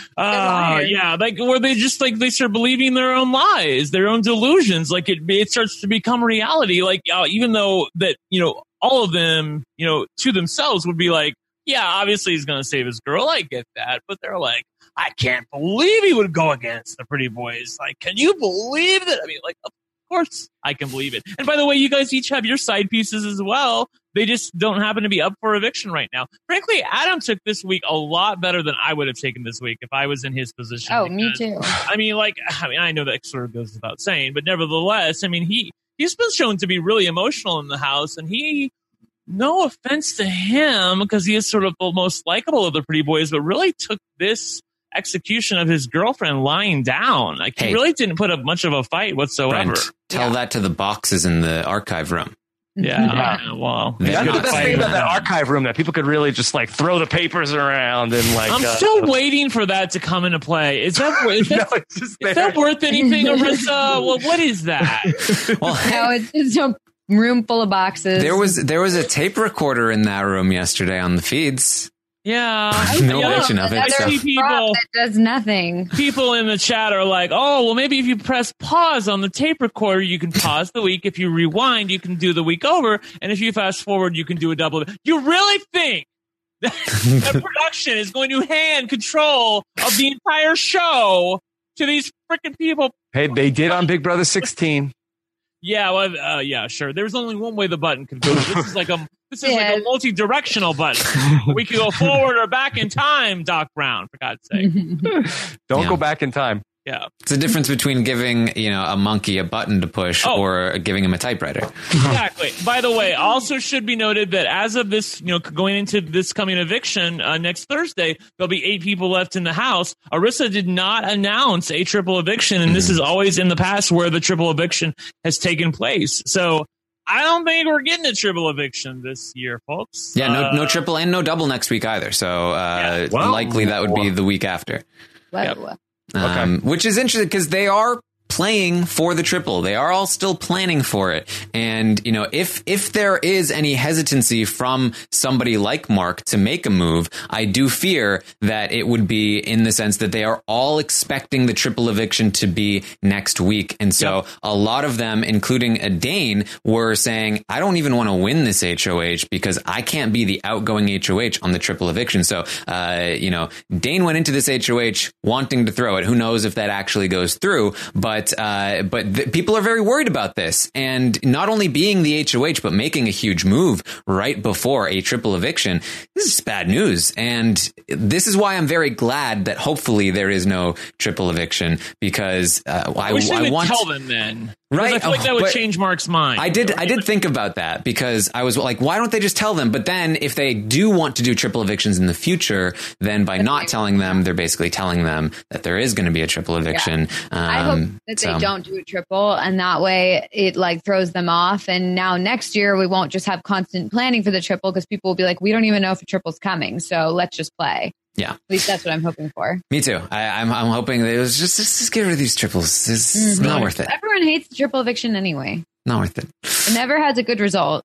Speaker 4: Uh, yeah. Like where they just like, they start believing their own lies, their own delusions. Like it, it starts to become reality. Like, uh, even though that, you know, all of them, you know, to themselves would be like, yeah, obviously he's going to save his girl. I get that. But they're like, I can't believe he would go against the pretty boys. Like, can you believe that? I mean, like, of course I can believe it. And by the way, you guys each have your side pieces as well. They just don't happen to be up for eviction right now. Frankly, Adam took this week a lot better than I would have taken this week if I was in his position.
Speaker 3: Oh,
Speaker 4: because,
Speaker 3: me too.
Speaker 4: I mean, like, I mean, I know that sort of goes without saying, but nevertheless, I mean, he, he's been shown to be really emotional in the house, and he, no offense to him, because he is sort of the most likable of the pretty boys, but really took this execution of his girlfriend lying down. Like,
Speaker 2: Hey.
Speaker 4: he really didn't put up much of a fight whatsoever.
Speaker 2: Brent, tell
Speaker 3: Yeah.
Speaker 2: that to the boxes in the archive room.
Speaker 4: Yeah,
Speaker 5: Yeah.
Speaker 4: well,
Speaker 2: That's
Speaker 5: That's
Speaker 2: not
Speaker 5: the best
Speaker 2: fighting
Speaker 5: thing about
Speaker 2: with
Speaker 5: that
Speaker 2: them.
Speaker 5: archive room, that people could really just like throw the papers around and like.
Speaker 4: I'm
Speaker 5: uh,
Speaker 4: still waiting for that to come into play. Is that is
Speaker 5: no,
Speaker 4: that,
Speaker 5: it's just
Speaker 4: is
Speaker 5: there.
Speaker 4: that worth anything, Arissa? Well, what is that?
Speaker 2: Well,
Speaker 3: No, it's just a room full of boxes.
Speaker 2: there was there was a tape recorder in that room yesterday on the feeds.
Speaker 4: Yeah,
Speaker 2: No
Speaker 4: yeah,
Speaker 2: mention of it,
Speaker 3: Another
Speaker 2: so-
Speaker 4: people.
Speaker 3: prop that does nothing.
Speaker 4: People in the chat are like, oh, well, maybe if you press pause on the tape recorder, you can pause the week. If you rewind, you can do the week over. And if you fast forward, you can do a double. You really think that, that production is going to hand control of the entire show to these freaking people?
Speaker 5: Hey, they did on Big Brother sixteen.
Speaker 4: Yeah, well, uh, yeah, sure. There's only one way the button could go. This is like a this is
Speaker 3: Yeah.
Speaker 4: like a multi-directional button. We can go forward or back in time, Doc Brown, for God's sake.
Speaker 5: Don't
Speaker 2: Yeah.
Speaker 5: go back in time.
Speaker 4: Yeah.
Speaker 2: It's the difference between giving, you know, a monkey a button to push
Speaker 4: Oh.
Speaker 2: or giving him a typewriter.
Speaker 4: Exactly. By the way, also should be noted that as of this, you know, going into this coming eviction uh, next Thursday, there'll be eight people left in the house. Arissa did not announce a triple eviction, and this is always in the past where the triple eviction has taken place. So I don't think we're getting a triple eviction this year, folks.
Speaker 2: Yeah, no,
Speaker 4: Uh,
Speaker 2: no triple and no double next week either. So uh,
Speaker 4: Yeah.
Speaker 5: Well,
Speaker 2: likely that would be the week after.
Speaker 3: Whoa.
Speaker 4: Yep.
Speaker 2: Um, which is interesting because they are playing for the triple. They are all still planning for it. And, you know, if, if there is any hesitancy from somebody like Mark to make a move, I do fear that it would be in the sense that they are all expecting the triple eviction to be next week. And so
Speaker 4: Yep.
Speaker 2: a lot of them, including a Dane, were saying, I don't even want to win this H O H because I can't be the outgoing H O H on the triple eviction. So, uh, you know, Dane went into this H O H wanting to throw it. Who knows if that actually goes through, but But uh, but th- people are very worried about this, and not only being the H O H, but making a huge move right before a triple eviction. This is bad news, and this is why I'm very glad that hopefully there is no triple eviction, because uh, I,
Speaker 4: I wish they
Speaker 2: I
Speaker 4: would
Speaker 2: want
Speaker 4: tell them then.
Speaker 2: Right.
Speaker 4: Because I feel like
Speaker 2: Oh,
Speaker 4: that would
Speaker 2: but
Speaker 4: change Mark's mind.
Speaker 2: I did. I did think about that because I was like, why don't they just tell them? But then if they do want to do triple evictions in the future, then by not telling them, they're basically telling them that there is going to be a triple eviction. Um,
Speaker 3: I hope that they
Speaker 2: so-
Speaker 3: don't do a triple, and that way it like throws them off. And now next year we won't just have constant planning for the triple because people will be like, we don't even know if a triple's coming, so let's just play.
Speaker 2: Yeah.
Speaker 3: At least that's what I'm hoping for.
Speaker 2: Me too. I, I'm, I'm hoping that it was just, just, just get rid of these triples. It's
Speaker 3: Mhm.
Speaker 2: not worth it.
Speaker 3: Everyone hates the triple eviction anyway.
Speaker 2: Not worth it.
Speaker 3: It never has a good result.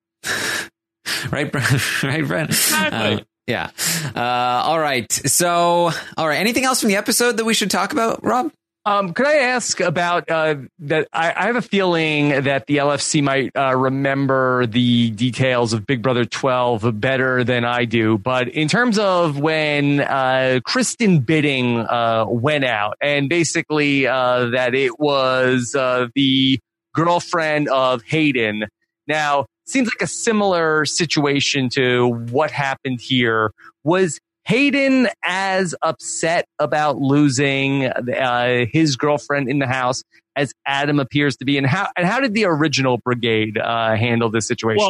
Speaker 2: Right, Brent? Right, Brent?
Speaker 4: Exactly.
Speaker 2: Uh, yeah. Uh, all right. So, all right. Anything else from the episode that we should talk about, Rob?
Speaker 5: Um, could I ask about uh, that? I, I have a feeling that the L F C might uh, remember the details of Big Brother twelve better than I do. But in terms of when uh, Kristen Bidding uh, went out, and basically uh, that it was uh, the girlfriend of Hayden. Now, seems like a similar situation to what happened here. Was Hayden as upset about losing uh, his girlfriend in the house as Adam appears to be? And how and how did the original brigade uh, handle this situation?
Speaker 4: Well,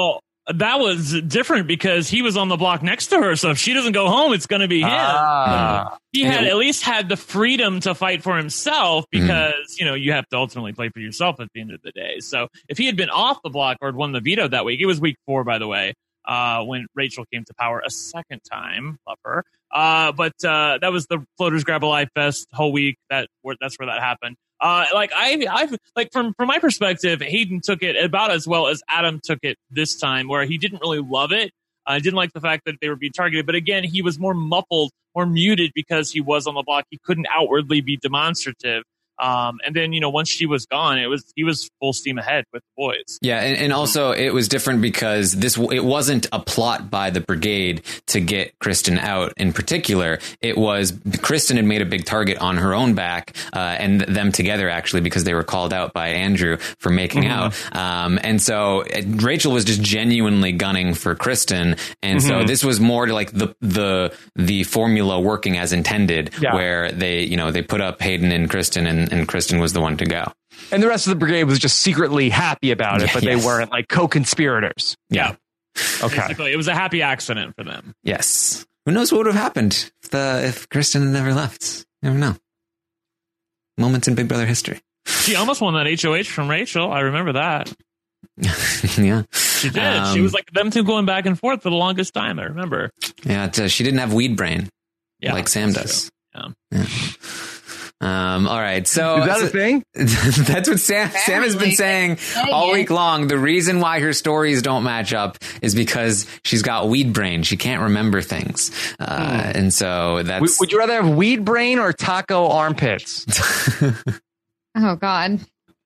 Speaker 4: that was different because he was on the block next to her. So if she doesn't go home, it's going to be him. Ah. He had at least had the freedom to fight for himself because, mm. you know, you have to ultimately play for yourself at the end of the day. So if he had been off the block or had won the veto that week, it was week four, by the way, uh, when Rachel came to power a second time. Love her. Uh, but uh, that was the Floaters Grab a Life Fest whole week. That where, That's where that happened. Uh, like I, I've like from from my perspective, Hayden took it about as well as Adam took it this time, where he didn't really love it. I uh, didn't like the fact that they were being targeted, but again, he was more muffled, more muted because he was on the block. He couldn't outwardly be demonstrative. Um, and then, you know, once she was gone, it was he was full steam ahead with the boys.
Speaker 2: Yeah, and, and also it was different because this it wasn't a plot by the brigade to get Kristen out in particular. It was Kristen had made a big target on her own back, uh, and them together actually because they were called out by Andrew for making mm-hmm. out. Um, and so Rachel was just genuinely gunning for Kristen, and mm-hmm. so this was more to like the the the formula working as intended, yeah. where they you know they put up Hayden and Kristen and. And Kristen was the one to go.
Speaker 5: And the rest of the brigade was just secretly happy about it,
Speaker 2: yeah,
Speaker 5: but
Speaker 2: yes.
Speaker 5: they weren't like co-conspirators.
Speaker 4: Yeah.
Speaker 5: Okay.
Speaker 4: Basically, it was a happy accident for them.
Speaker 2: Yes. Who knows what would have happened if, the, if Kristen had never left? You never know. Moments in Big Brother history.
Speaker 4: She almost won that H O H from Rachel. I remember that.
Speaker 2: yeah.
Speaker 4: She did.
Speaker 2: Um,
Speaker 4: she was like them two going back and forth for the longest time. I remember.
Speaker 2: Yeah. Uh, she didn't have weed brain
Speaker 4: yeah,
Speaker 2: like Sam does.
Speaker 4: Yeah.
Speaker 2: yeah. Um, all right. So
Speaker 5: is that
Speaker 2: so,
Speaker 5: a thing?
Speaker 2: That's what Sam, Sam has been saying all week long. The reason why her stories don't match up is because she's got weed brain. She can't remember things. Uh, hmm. And so that's.
Speaker 5: Would, would you rather have weed brain or taco armpits?
Speaker 3: Oh, God.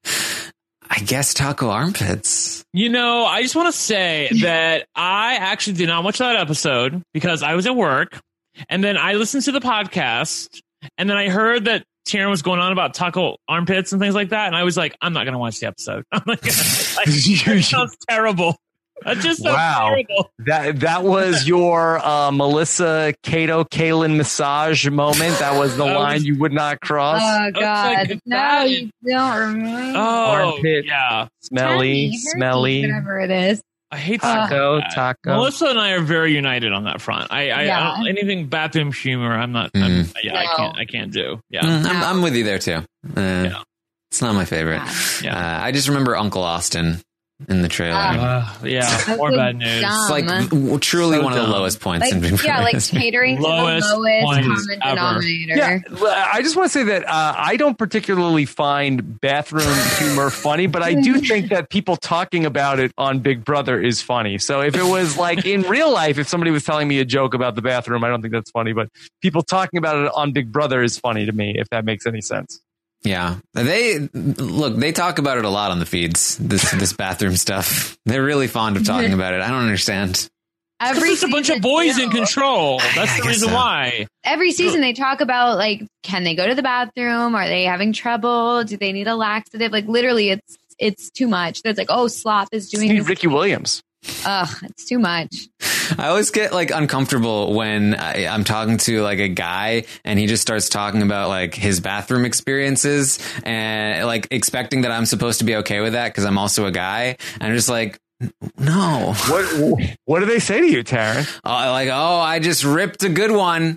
Speaker 2: I guess taco armpits.
Speaker 4: You know, I just want to say that I actually did not watch that episode because I was at work. And then I listened to the podcast. And then I heard that Taryn was going on about taco armpits and things like that. And I was like, I'm not going to watch the episode. I'm like, that sounds terrible. That just sounds
Speaker 5: wow.
Speaker 4: terrible.
Speaker 5: That, that was your uh, Melissa Cato Kalin massage moment. That was the line was, you would not cross.
Speaker 3: Oh, God. Like, no, that, you don't remember.
Speaker 4: Oh,
Speaker 5: armpit.
Speaker 4: Yeah.
Speaker 5: Smelly, smelly.
Speaker 3: Whatever it is.
Speaker 4: I hate
Speaker 5: taco,
Speaker 4: that.
Speaker 5: taco.
Speaker 4: Melissa and I are very united on that front. I, I,
Speaker 3: yeah.
Speaker 4: I don't, anything bathroom humor, I'm not.
Speaker 2: Mm.
Speaker 4: I'm, yeah,
Speaker 3: no.
Speaker 4: I can't. I can't do. Yeah,
Speaker 2: mm, I'm, I'm with you there too. Uh,
Speaker 4: yeah.
Speaker 2: It's not my favorite.
Speaker 4: Yeah.
Speaker 2: Uh, I just remember Uncle Austin in the trailer.
Speaker 4: Uh, yeah, more bad news.
Speaker 3: Dumb.
Speaker 2: It's like w- truly
Speaker 4: So
Speaker 2: one
Speaker 4: dumb.
Speaker 2: of the lowest points
Speaker 3: like,
Speaker 2: in Big Brother.
Speaker 3: Yeah, like
Speaker 2: history.
Speaker 3: catering to
Speaker 4: Lowest
Speaker 3: the lowest
Speaker 4: points
Speaker 3: common
Speaker 4: ever.
Speaker 3: denominator.
Speaker 5: Yeah, I just want to say that uh, I don't particularly find bathroom humor funny, but I do think that people talking about it on Big Brother is funny. So if it was like in real life, if somebody was telling me a joke about the bathroom, I don't think that's funny. But people talking about it on Big Brother is funny to me, if that makes any sense.
Speaker 2: Yeah, they look. They talk about it a lot on the feeds. This this bathroom stuff. They're really fond of talking about it. I don't understand.
Speaker 3: Every
Speaker 4: It's just a bunch of boys in control. That's
Speaker 2: I
Speaker 4: the
Speaker 2: guess
Speaker 4: reason
Speaker 2: so.
Speaker 4: why.
Speaker 3: Every season they talk about like, can they go to the bathroom? Are they having trouble? Do they need a laxative? Like literally, it's it's too much. It's like, oh, Slop is doing this.
Speaker 5: Ricky Williams.
Speaker 3: Ugh, it's too much.
Speaker 2: I always get like uncomfortable when I, I'm talking to like a guy and he just starts talking about like his bathroom experiences and like expecting that I'm supposed to be okay with that because I'm also a guy. And I'm just like, no.
Speaker 5: What What do they say to you, Taryn?
Speaker 2: Uh, like, oh, I just ripped a good one.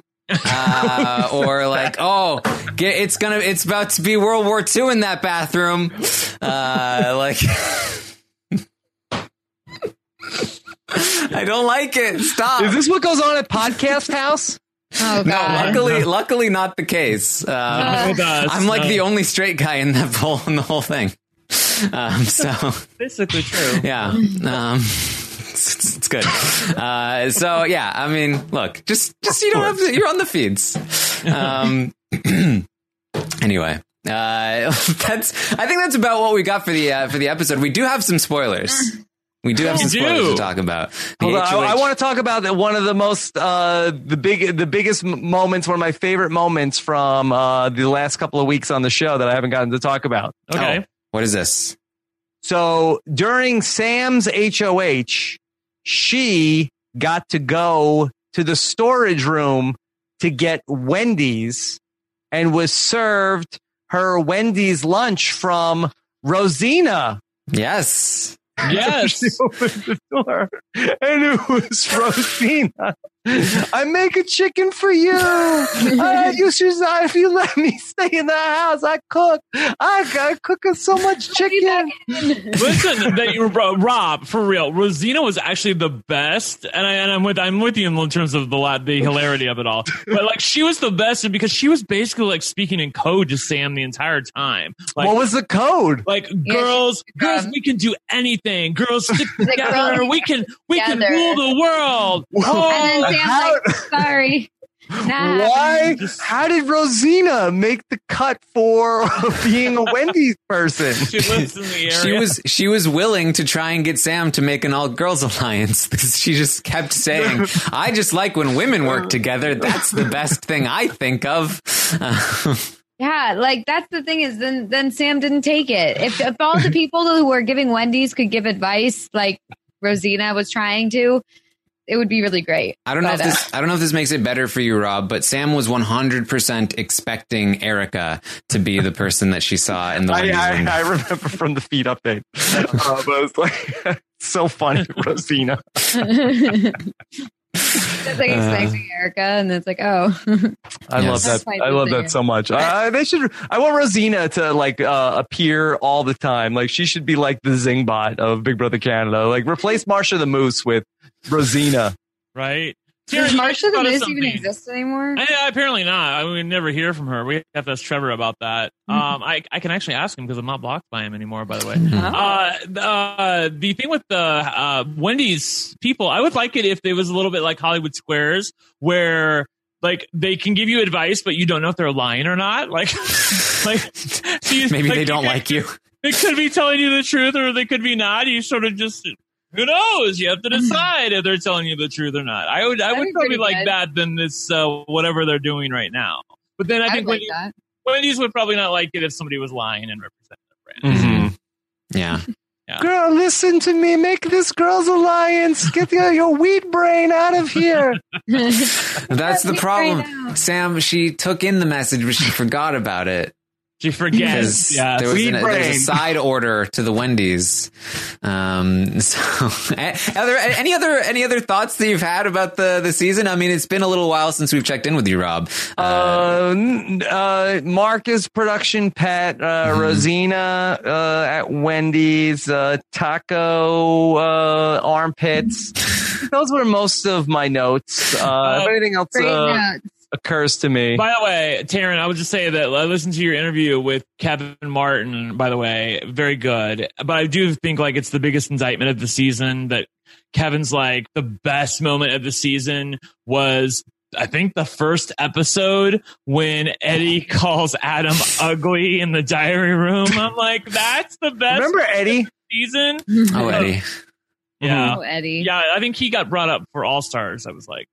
Speaker 2: uh, or like, oh, get, it's gonna, it's about to be World War Two in that bathroom. Uh, like. I don't like it. Stop.
Speaker 5: Is this what goes on at Podcast House?
Speaker 3: Oh, God.
Speaker 2: No, luckily, luckily not the case. Uh,
Speaker 4: does,
Speaker 2: I'm like
Speaker 4: no.
Speaker 2: the only straight guy in that whole in the whole thing. Um, so
Speaker 4: Basically true.
Speaker 2: yeah, um, it's, it's good. Uh, so yeah, I mean, look, just just you don't have to. You're on the feeds. Um, anyway. Uh, that's. I think that's about what we got for the uh, for the episode. We do have some spoilers. We do have some
Speaker 4: We
Speaker 2: spoilers
Speaker 4: do.
Speaker 2: to talk about. The
Speaker 5: Hold on,
Speaker 2: H O H
Speaker 5: I, I want to talk about the, one of the most, uh, the big, the biggest m- moments, one of my favorite moments from uh, the last couple of weeks on the show that I haven't gotten to talk about.
Speaker 4: Okay.
Speaker 2: Oh, what is this?
Speaker 5: So during Sam's H O H, she got to go to the storage room to get Wendy's and was served her Wendy's lunch from Rosina.
Speaker 2: Yes.
Speaker 4: Yes.
Speaker 5: She opened the door, and it was Rosina. I make a chicken for you. Uh, you should, if you let me stay in the house, I cook. I, I cook so much chicken.
Speaker 4: Listen, they, Rob, for real, Rosina was actually the best, and, I, and I'm with I'm with you in terms of the the hilarity of it all. But like, she was the best because she was basically like speaking in code to Sam the entire time. Like,
Speaker 5: what was the code?
Speaker 4: Like, girls,
Speaker 3: yeah,
Speaker 4: girls, we can do anything. Girls stick
Speaker 3: Like,
Speaker 4: together.
Speaker 3: girls
Speaker 4: We can we can
Speaker 3: together.
Speaker 4: rule the world. Oh,
Speaker 3: And then Sam's
Speaker 5: How-
Speaker 3: like, sorry. Nah.
Speaker 5: Why? How did Rosina make the cut for being a Wendy's person?
Speaker 4: she lives in the area.
Speaker 2: She was she was willing to try and get Sam to make an all girls alliance because she just kept saying, "I just like when women work together. That's the best thing I think of." Uh,
Speaker 3: Yeah, like that's the thing is then then Sam didn't take it. If if all the people who were giving Wendy's could give advice like Rosina was trying to, it would be really great.
Speaker 2: I don't know
Speaker 3: But,
Speaker 2: if this I don't know if this makes it better for you, Rob, but Sam was one hundred percent expecting Erica to be the person that she saw in the
Speaker 5: I,
Speaker 2: Wendy's
Speaker 5: I,
Speaker 2: window.
Speaker 5: I remember from the feed update. Uh, but it was like so funny, Rosina.
Speaker 3: It's like expecting Erica, and it's like, oh,
Speaker 5: I
Speaker 2: Yes.
Speaker 5: love that.
Speaker 3: That's why
Speaker 5: I love
Speaker 3: they're
Speaker 5: that so much. Uh, they should. I want Rosina to like uh, appear all the time. Like she should be like the Zingbot of Big Brother Canada. Like replace Marsha the Moose with Rosina.
Speaker 4: right.
Speaker 3: does
Speaker 4: Terrence,
Speaker 3: Marsha the
Speaker 4: thought of
Speaker 3: Moose
Speaker 4: something.
Speaker 3: even exist anymore?
Speaker 4: I, apparently not. I mean, we never hear from her. We have to ask Trevor about that. Um, I, I can actually ask him because I'm not blocked by him anymore, by the way.
Speaker 3: Oh.
Speaker 4: Uh, uh, the thing with the uh, Wendy's people, I would like it if it was a little bit like Hollywood Squares, where like they can give you advice, but you don't know if they're lying or not. Like, like so you,
Speaker 2: Maybe
Speaker 4: like,
Speaker 2: they don't
Speaker 4: you
Speaker 2: like you.
Speaker 4: They could be telling you the truth, or they could be not. You sort of just. Who knows? You have to decide if they're telling you the truth or not. I would, I
Speaker 3: That'd
Speaker 4: would
Speaker 3: be
Speaker 4: probably
Speaker 3: pretty
Speaker 4: like
Speaker 3: good.
Speaker 4: that than this uh, whatever they're doing right now. But then I
Speaker 3: I
Speaker 4: think
Speaker 3: would like
Speaker 4: Wendy's,
Speaker 3: that.
Speaker 4: Wendy's would probably not like it if somebody was lying and representing their brand.
Speaker 5: Mm-hmm.
Speaker 2: Yeah.
Speaker 5: Girl, listen to me. Make this girls alliance. Get your, your wheat brain out of here.
Speaker 2: That's the
Speaker 3: Right
Speaker 2: problem.
Speaker 3: now.
Speaker 2: Sam, she took in the message, but she forgot about it.
Speaker 4: She forgets.
Speaker 2: Because
Speaker 4: Yeah.
Speaker 2: there was
Speaker 5: Sweet
Speaker 2: an, there's a
Speaker 5: brain.
Speaker 2: side order to the Wendy's. Um, so, are there any other any other thoughts that you've had about the, the season? I mean, it's been a little while since we've checked in with you, Rob.
Speaker 5: Uh, n- uh, Marcus production pet, uh,
Speaker 2: Mhm.
Speaker 5: Rosina, uh, at Wendy's, uh, taco, uh, armpits. Those were most of my notes. Uh, if anything else,
Speaker 3: Great
Speaker 5: uh,
Speaker 3: notes.
Speaker 5: occurs to me.
Speaker 4: By the way, Taryn, I would just say that I listened to your interview with Kevin Martin, by the way, very good. But I do think like it's the biggest indictment of the season that Kevin's like the best moment of the season was I think the first episode when Eddie calls Adam ugly in the diary room. I'm like, that's the best
Speaker 5: Remember Eddie?
Speaker 4: season.
Speaker 2: Oh, Eddie.
Speaker 4: Yeah.
Speaker 3: Oh, Eddie.
Speaker 4: Yeah, I think he got brought up for All Stars. I was like,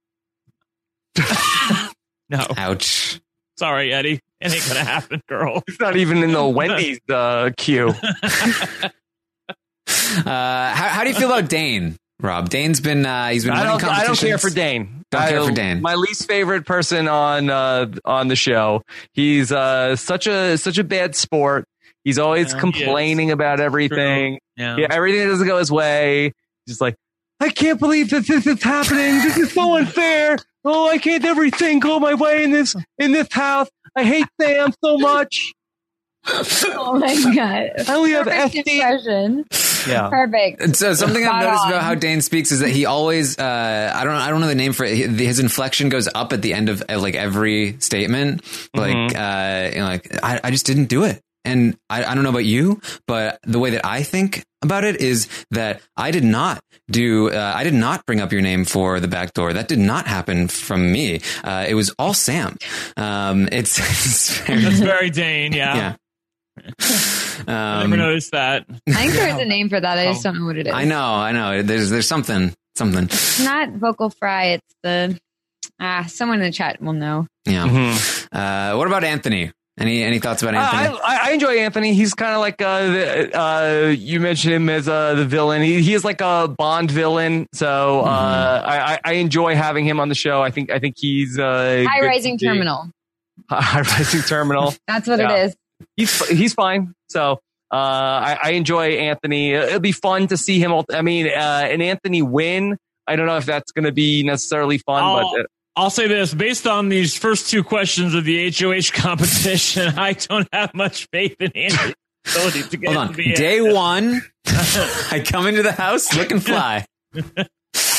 Speaker 4: no,
Speaker 2: Ouch.
Speaker 4: sorry, Eddie. It ain't gonna happen, girl.
Speaker 5: It's not even in the Wendy's uh, queue.
Speaker 2: Uh, how, how do you feel about Dane, Rob? Dane's been uh, he's been
Speaker 5: I
Speaker 2: winning
Speaker 5: don't. I don't care
Speaker 2: competitions.
Speaker 5: for Dane.
Speaker 2: Don't care
Speaker 5: I-
Speaker 2: for Dane.
Speaker 5: My least favorite person on uh, on the show. He's uh, such a such a bad sport. He's always
Speaker 4: Yeah, he
Speaker 5: complaining about everything.
Speaker 4: Yeah.
Speaker 5: Yeah, everything doesn't go his way. Just like, I can't believe that this is happening. This is so unfair. Oh, I can't everything go my way in this in this house. I hate Sam so much.
Speaker 3: Oh my god.
Speaker 5: I only have
Speaker 3: Perfect
Speaker 5: S D.
Speaker 3: impression.
Speaker 5: Yeah.
Speaker 3: Perfect.
Speaker 2: So something I've
Speaker 3: Spot
Speaker 2: noticed
Speaker 3: on.
Speaker 2: about how Dane speaks is that he always uh, I don't I don't know the name for it. His inflection goes up at the end of uh, like every statement. Like uh, you know, like I, I just didn't do it. And I, I don't know about you, but the way that I think about it is that I did not do, uh, I did not bring up your name for the back door. That did not happen from me. Uh, it was all Sam. Um, it's, it's very,
Speaker 4: That's very Dane, yeah.
Speaker 2: yeah.
Speaker 4: I
Speaker 2: Um,
Speaker 4: never noticed that.
Speaker 3: I think there's a name for that. I just don't know what it is.
Speaker 2: I know, I know. There's, there's something, something.
Speaker 3: It's not vocal fry. It's the ah. Someone in the chat will know.
Speaker 2: Yeah.
Speaker 5: Mhm.
Speaker 2: Uh, what about Anthony? Any, any thoughts about
Speaker 5: Uh,
Speaker 2: Anthony?
Speaker 5: I, I enjoy Anthony. He's kind of like uh, the, uh, you mentioned him as uh, the villain. He, he is like a Bond villain, so uh,
Speaker 2: Mm-hmm.
Speaker 5: I, I- I enjoy having him on the show. I think I think he's uh,
Speaker 3: High
Speaker 5: good
Speaker 3: rising
Speaker 5: to see.
Speaker 3: terminal.
Speaker 5: High rising terminal.
Speaker 3: That's what
Speaker 5: Yeah.
Speaker 3: it is.
Speaker 5: He's he's fine. So Uh, I, I enjoy Anthony. It'll be fun to see him. I mean, uh, an Anthony win. I don't know if that's going to be necessarily fun,
Speaker 4: I'll,
Speaker 5: but uh,
Speaker 4: I'll say this: based on these first two questions of the H O H competition, I don't have much faith in Anthony's ability to get
Speaker 2: Hold on.
Speaker 4: to the
Speaker 2: Day
Speaker 4: end.
Speaker 2: one, I come into the house looking fly. Um,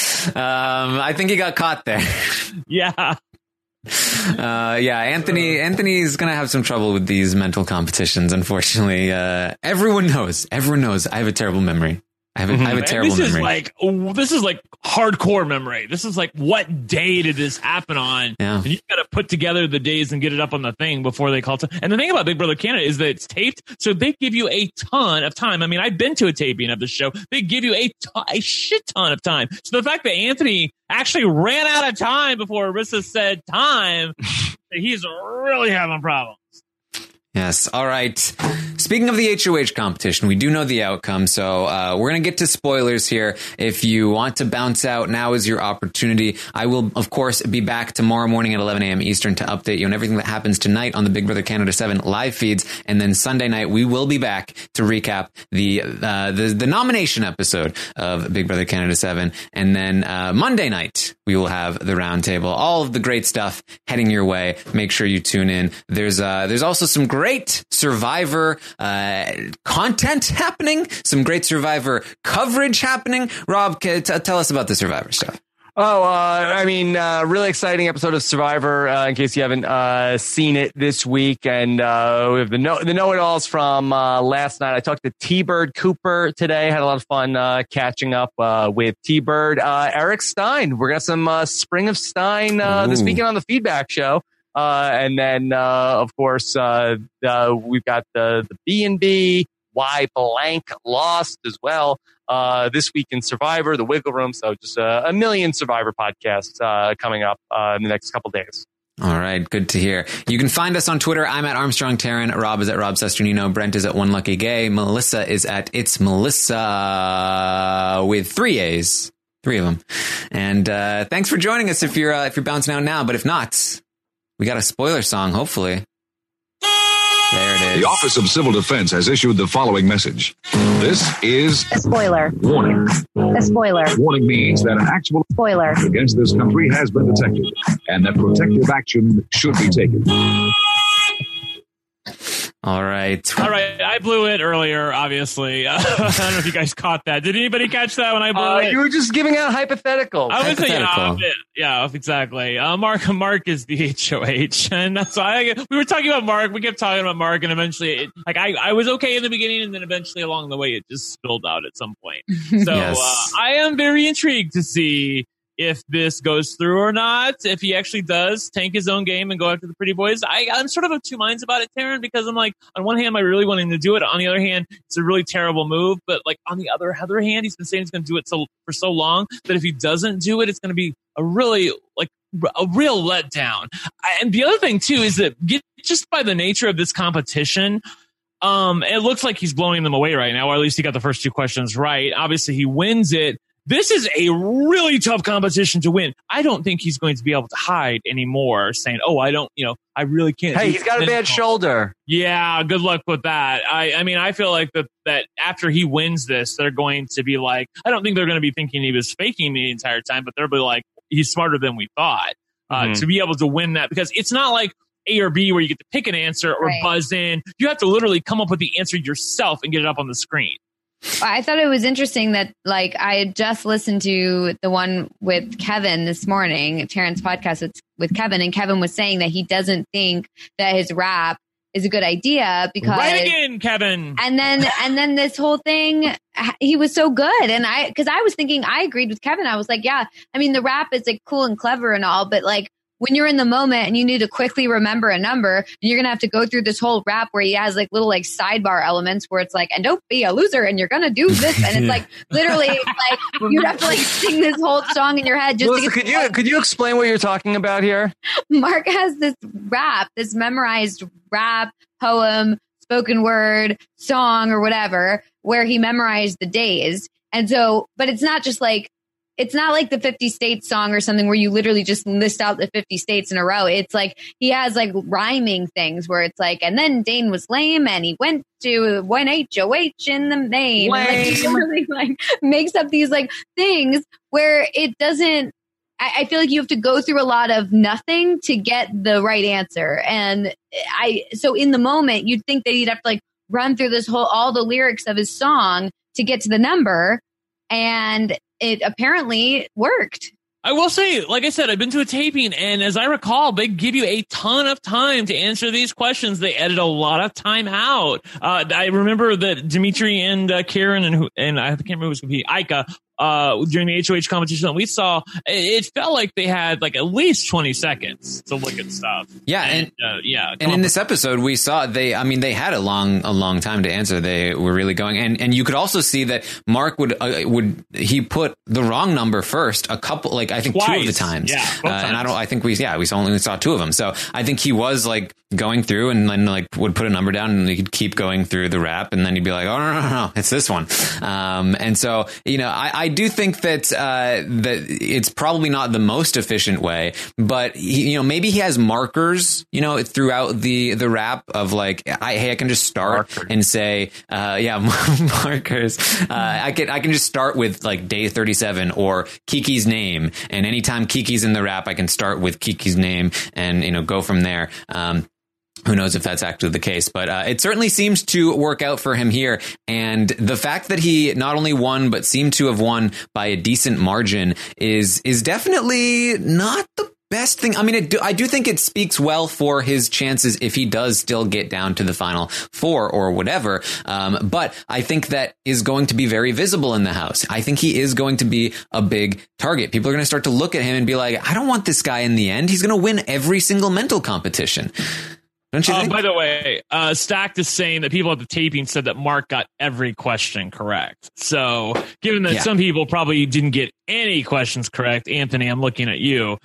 Speaker 2: I think he got caught there.
Speaker 4: Yeah.
Speaker 2: Uh, yeah, Anthony. Anthony's gonna have some trouble with these mental competitions. Unfortunately, uh, everyone knows. Everyone knows. I have a terrible memory. I have a, I have a
Speaker 4: Man,
Speaker 2: terrible
Speaker 4: this
Speaker 2: memory.
Speaker 4: is like oh, this is like hardcore memory. This is like what day did this happen on?
Speaker 2: Yeah.
Speaker 4: And you got to put together the days and get it up on the thing before they call. T- and the thing about Big Brother Canada is that it's taped, so they give you a ton of time. I mean, I've been to a taping of the show. They give you a ton, a shit ton of time. So the fact that Anthony actually ran out of time before Arissa said time, he's really having problems.
Speaker 2: Yes. All right. Speaking of the H O H competition, we do know the outcome, so uh, we're going to get to spoilers here. If you want to bounce out, now is your opportunity. I will, of course, be back tomorrow morning at eleven a.m. Eastern to update you on everything that happens tonight on the Big Brother Canada seven live feeds. And then Sunday night, we will be back to recap the uh, the, the nomination episode of Big Brother Canada seven. And then uh, Monday night, we will have the roundtable. All of the great stuff heading your way. Make sure you tune in. There's uh, there's also some great Survivor uh, content happening, some great Survivor coverage happening. Rob, can, t- tell us about the Survivor stuff.
Speaker 5: Oh, uh, I mean, uh, really exciting episode of Survivor. Uh, in case you haven't uh, seen it this week, and uh, we have the know the know-it-alls from uh, last night. I talked to T-Bird Cooper today. Had a lot of fun uh, catching up uh, with T-Bird. Uh, Eric Stein. We're gonna have some uh, Spring of Stein uh, this weekend on the Feedback Show. Uh, and then, uh, of course, uh, uh, we've got the, the B and B, Why Blank Lost as well. Uh, this week in Survivor, The Wiggle Room. So just uh, a million Survivor podcasts uh, coming up uh, in the next couple days.
Speaker 2: All right. Good to hear. You can find us on Twitter. I'm at Armstrong Taryn. Rob is at Rob Sesternino. Brent is at One Lucky Gay. Melissa is at It's Melissa with three A's. Three of them. And uh, thanks for joining us if you're, uh, if you're bouncing out now. But if not, we got a spoiler song, hopefully. There it is.
Speaker 7: The Office of Civil Defense has issued the following message. This is
Speaker 8: a spoiler.
Speaker 7: Warning.
Speaker 8: A spoiler.
Speaker 7: Warning means that an actual
Speaker 8: spoiler
Speaker 7: against this country has been detected and that protective action should be taken.
Speaker 2: All right.
Speaker 4: All right. I blew it earlier, obviously. Uh, I don't know if you guys caught that. Did anybody catch that when I blew
Speaker 5: Uh,
Speaker 4: it?
Speaker 5: you were just giving out hypotheticals.
Speaker 4: I was thinking,
Speaker 2: Hypothetical.
Speaker 4: uh, yeah, exactly. Uh, Mark, Mark is the H O H, and that's why I, we were talking about Mark. We kept talking about Mark, and eventually, it, like I, I was okay in the beginning, and then eventually along the way, it just spilled out at some point. So
Speaker 2: Yes.
Speaker 4: uh, I am very intrigued to see if this goes through or not. If he actually does tank his own game and go after the pretty boys, I, I'm sort of of two minds about it, Taryn, because I'm like, on one hand, am I really wanting to do it? On the other hand, it's a really terrible move. But like on the other other hand, he's been saying he's going to do it so for so long that if he doesn't do it, it's going to be a really like a real letdown. I, and the other thing too is that get, just by the nature of this competition, um, it looks like he's blowing them away right now, or at least he got the first two questions right. Obviously, he wins it. This is a really tough competition to win. I don't think he's going to be able to hide anymore, saying, "Oh, I don't, you know, I really can't."
Speaker 5: Hey,
Speaker 4: do
Speaker 5: he's got a bad
Speaker 4: this."
Speaker 5: shoulder.
Speaker 4: Yeah, good luck with that. I, I mean, I feel like that that after he wins this, they're going to be like, I don't think they're going to be thinking he was faking the entire time, but they'll be like, he's smarter than we thought uh,
Speaker 5: Mhm.
Speaker 4: to be able to win that, because it's not like A or B where you get to pick an answer or
Speaker 3: Right.
Speaker 4: buzz in. You have to literally come up with the answer yourself and get it up on the screen.
Speaker 3: I thought it was interesting that, like, I had just listened to the one with Kevin this morning, Terrence's podcast with, with Kevin, and Kevin was saying that he doesn't think that his rap is a good idea because.
Speaker 4: Right again, Kevin.
Speaker 3: And then, and then this whole thing, he was so good. And I, cause I was thinking, I agreed with Kevin. I was like, yeah, I mean, the rap is like cool and clever and all, but like, when you're in the moment and you need to quickly remember a number, and you're going to have to go through this whole rap where he has like little like sidebar elements where it's like, and don't be a loser and you're going to do this. And it's like, literally like you'd have to like sing this whole song in your head. Just
Speaker 5: Melissa,
Speaker 3: to
Speaker 5: could
Speaker 3: get
Speaker 5: you could you explain what you're talking about here?
Speaker 3: Mark has this rap, this memorized rap, poem, spoken word, song or whatever, where he memorized the days. And so, but it's not just like, it's not like the fifty states song or something where you literally just list out the fifty states in a row. It's like he has like rhyming things where it's like, and then Dane was lame and he went to one H O H in the Maine. And like, he really like makes up these like things where it doesn't, I, I feel like you have to go through a lot of nothing to get the right answer. And I, so in the moment, you'd think that he'd have to like run through this whole, all the lyrics of his song to get to the number. And it apparently worked.
Speaker 4: I will say, like I said, I've been to a taping, and as I recall, they give you a ton of time to answer these questions. They edit a lot of time out. Uh, I remember that Dimitri and uh, Karen and who, and I can't remember who was competing, Ika, uh, during the H O H competition that we saw, it, it felt like they had like at least twenty seconds to look at stuff.
Speaker 2: Yeah, and,
Speaker 4: and uh, yeah,
Speaker 2: and in this episode, we saw they. I mean, they had a long, a long time to answer. They were really going, and and you could also see that Mark would uh, would he put the wrong number first a couple, like I think
Speaker 4: Twice.
Speaker 2: two of the times.
Speaker 4: Yeah,
Speaker 2: uh, and I don't. I think we yeah we only saw two of them. So I think he was like going through and then like would put a number down and he'd keep going through the rap and then he'd be like, oh no no no, no it's this one. Um, and so you know I, I do think that uh, that it's probably not the most efficient way, but he, you know maybe he has markers you know throughout the the rap of like I hey I can just start Marker. and say uh, yeah markers. Uh, I can I can just start with like day thirty-seven or Kiki's name, and anytime Kiki's in the rap I can start with Kiki's name and you know go from there. Um, Who knows if that's actually the case, but uh, it certainly seems to work out for him here. And the fact that he not only won, but seemed to have won by a decent margin is is definitely not the best thing. I mean, it do, I do think it speaks well for his chances if he does still get down to the final four or whatever. Um, but I think that is going to be very visible in the house. I think he is going to be a big target. People are going to start to look at him and be like, I don't want this guy in the end. He's going to win every single mental competition. Don't you think?
Speaker 4: Uh, by the way, uh, Stacked is saying that people at the taping said that Mark got every question correct. So given that yeah. some people probably didn't get any questions correct, Anthony, I'm looking at you.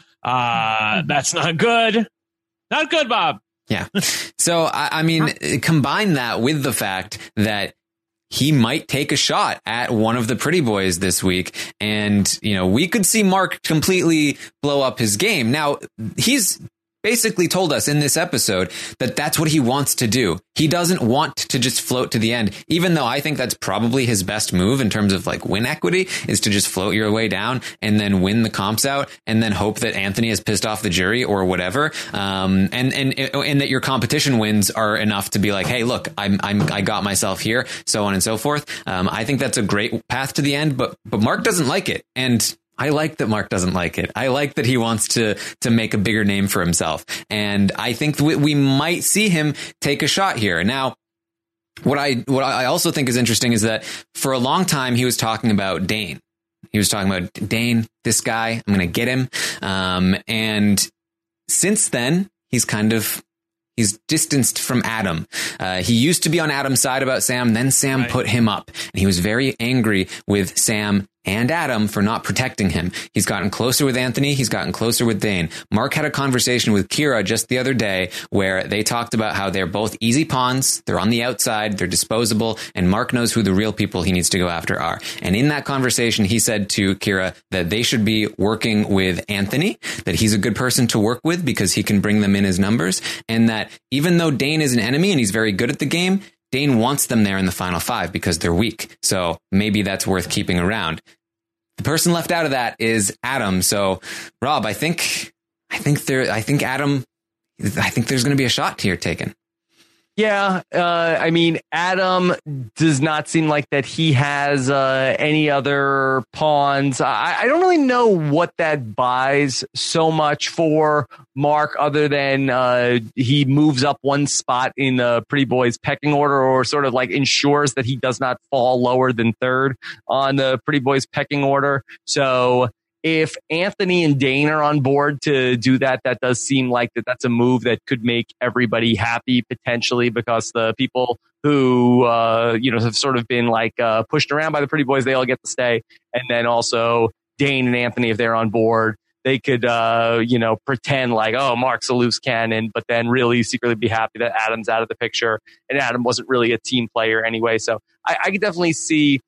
Speaker 4: Uh, that's not good. Not good, Bob.
Speaker 2: Yeah. So, I, I mean, combine that with the fact that he might take a shot at one of the pretty boys this week. And, you know, we could see Mark completely blow up his game. Now, he's basically told us in this episode that that's what he wants to do. He doesn't want to just float to the end, even though I think that's probably his best move in terms of like win equity is to just float your way down and then win the comps out and then hope that Anthony has pissed off the jury or whatever. Um, and, and, and that your competition wins are enough to be like, hey, look, I'm, I'm, I got myself here, so on and so forth. Um, I think that's a great path to the end, but, but Mark doesn't like it. And I like that Mark doesn't like it. I like that he wants to to make a bigger name for himself. And I think we, we might see him take a shot here. Now, what I what I also think is interesting is that for a long time, he was talking about Dane. He was talking about Dane, this guy, I'm going to get him. Um, and since then, he's kind of He's distanced from Adam. Uh, he used to be on Adam's side about Sam. Then Sam right. put him up. And he was very angry with Sam and Adam for not protecting him. He's gotten closer with Anthony. He's gotten closer with Dane. Mark had a conversation with Kira just the other day where they talked about how they're both easy pawns. They're on the outside. They're disposable. And Mark knows who the real people he needs to go after are. And in that conversation, he said to Kira that they should be working with Anthony, that he's a good person to work with because he can bring them in as numbers. And that even though Dane is an enemy and he's very good at the game, Dane wants them there in the final five because they're weak. So maybe that's worth keeping around. The person left out of that is Adam. So Rob, I think, I think there, I think Adam, I think there's going to be a shot here taken.
Speaker 5: Yeah, uh, I mean, Adam does not seem like that he has uh, any other pawns. I, I don't really know what that buys so much for Mark other than uh, he moves up one spot in the Pretty Boys pecking order or sort of like ensures that he does not fall lower than third on the Pretty Boys pecking order. So if Anthony and Dane are on board to do that, that does seem like that that's a move that could make everybody happy potentially because the people who, uh, you know, have sort of been like uh, pushed around by the Pretty Boys, they all get to stay. And then also Dane and Anthony, if they're on board, they could, uh, you know, pretend like, oh, Mark's a loose cannon, but then really secretly be happy that Adam's out of the picture. And Adam wasn't really a team player anyway. So I, I could definitely see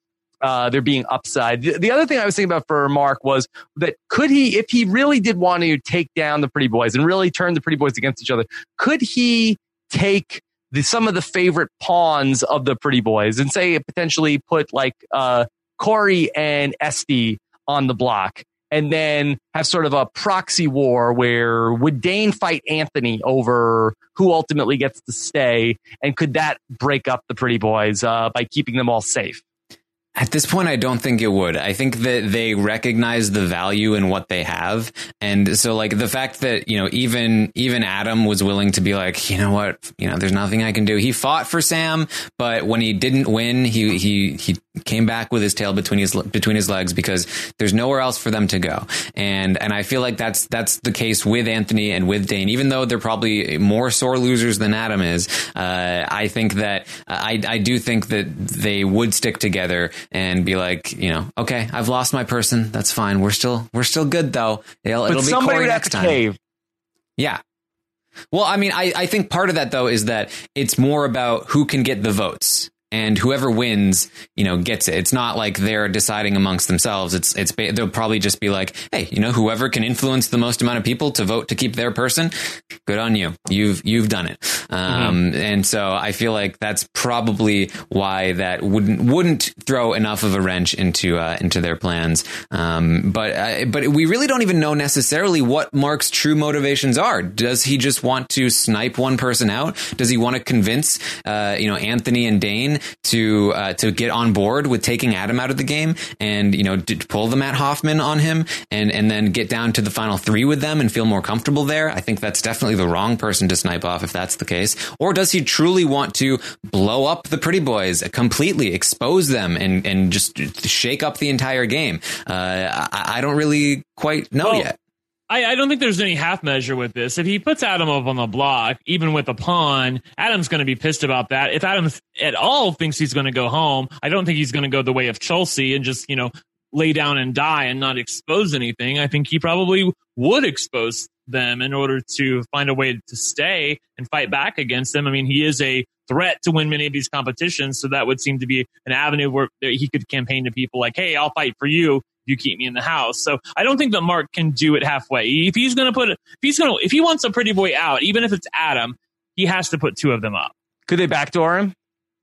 Speaker 5: uh, there being upside. The, the other thing I was thinking about for Mark was that could he, if he really did want to take down the Pretty Boys and really turn the Pretty Boys against each other, could he take the, some of the favorite pawns of the Pretty Boys and say potentially put like uh, Corey and Esty on the block, and then have sort of a proxy war where would Dane fight Anthony over who ultimately gets to stay, and could that break up the Pretty Boys uh, by keeping them all safe?
Speaker 2: At this point, I don't think it would. I think that they recognize the value in what they have. And so like the fact that, you know, even, even Adam was willing to be like, you know what, you know, there's nothing I can do. He fought for Sam, but when he didn't win, he, he, he came back with his tail between his, between his legs because there's nowhere else for them to go. And, and I feel like that's, that's the case with Anthony and with Dane, even though they're probably more sore losers than Adam is. Uh, I think that, uh, I, I do think that they would stick together and be like, you know, okay, I've lost my person. That's fine. We're still, we're still good though. It'll, it'll be Corey next time. Cave. Yeah. Well, I mean, I, I think part of that though is that it's more about who can get the votes. And whoever wins, you know, gets it. It's not like they're deciding amongst themselves. It's it's they'll probably just be like, hey, you know, whoever can influence the most amount of people to vote to keep their person, good on you. You've you've done it. Um, mm-hmm. And so I feel like that's probably why that wouldn't wouldn't throw enough of a wrench into uh, into their plans. Um, but uh, but we really don't even know necessarily what Mark's true motivations are. Does he just want to snipe one person out? Does he want to convince uh, you know Anthony and Dane to uh, to get on board with taking Adam out of the game and, you know, to pull the Matt Hoffman on him and, and then get down to the final three with them and feel more comfortable there? I think that's definitely the wrong person to snipe off if that's the case. Or does he truly want to blow up the Pretty Boys completely, expose them and, and just shake up the entire game? Uh, I, I don't really quite know well, yet.
Speaker 4: I, I don't think there's any half measure with this. If he puts Adam up on the block, even with a pawn, Adam's going to be pissed about that. If Adam at all thinks he's going to go home, I don't think he's going to go the way of Chelsea and just, you know, lay down and die and not expose anything. I think he probably would expose them in order to find a way to stay and fight back against them. I mean, he is a threat to win many of these competitions, so that would seem to be an avenue where he could campaign to people like, hey, I'll fight for you. You keep me in the house. So I don't think that Mark can do it halfway. If he's going to put, if he's going to, if he wants a Pretty Boy out, even if it's Adam, he has to put two of them up. Could they backdoor him?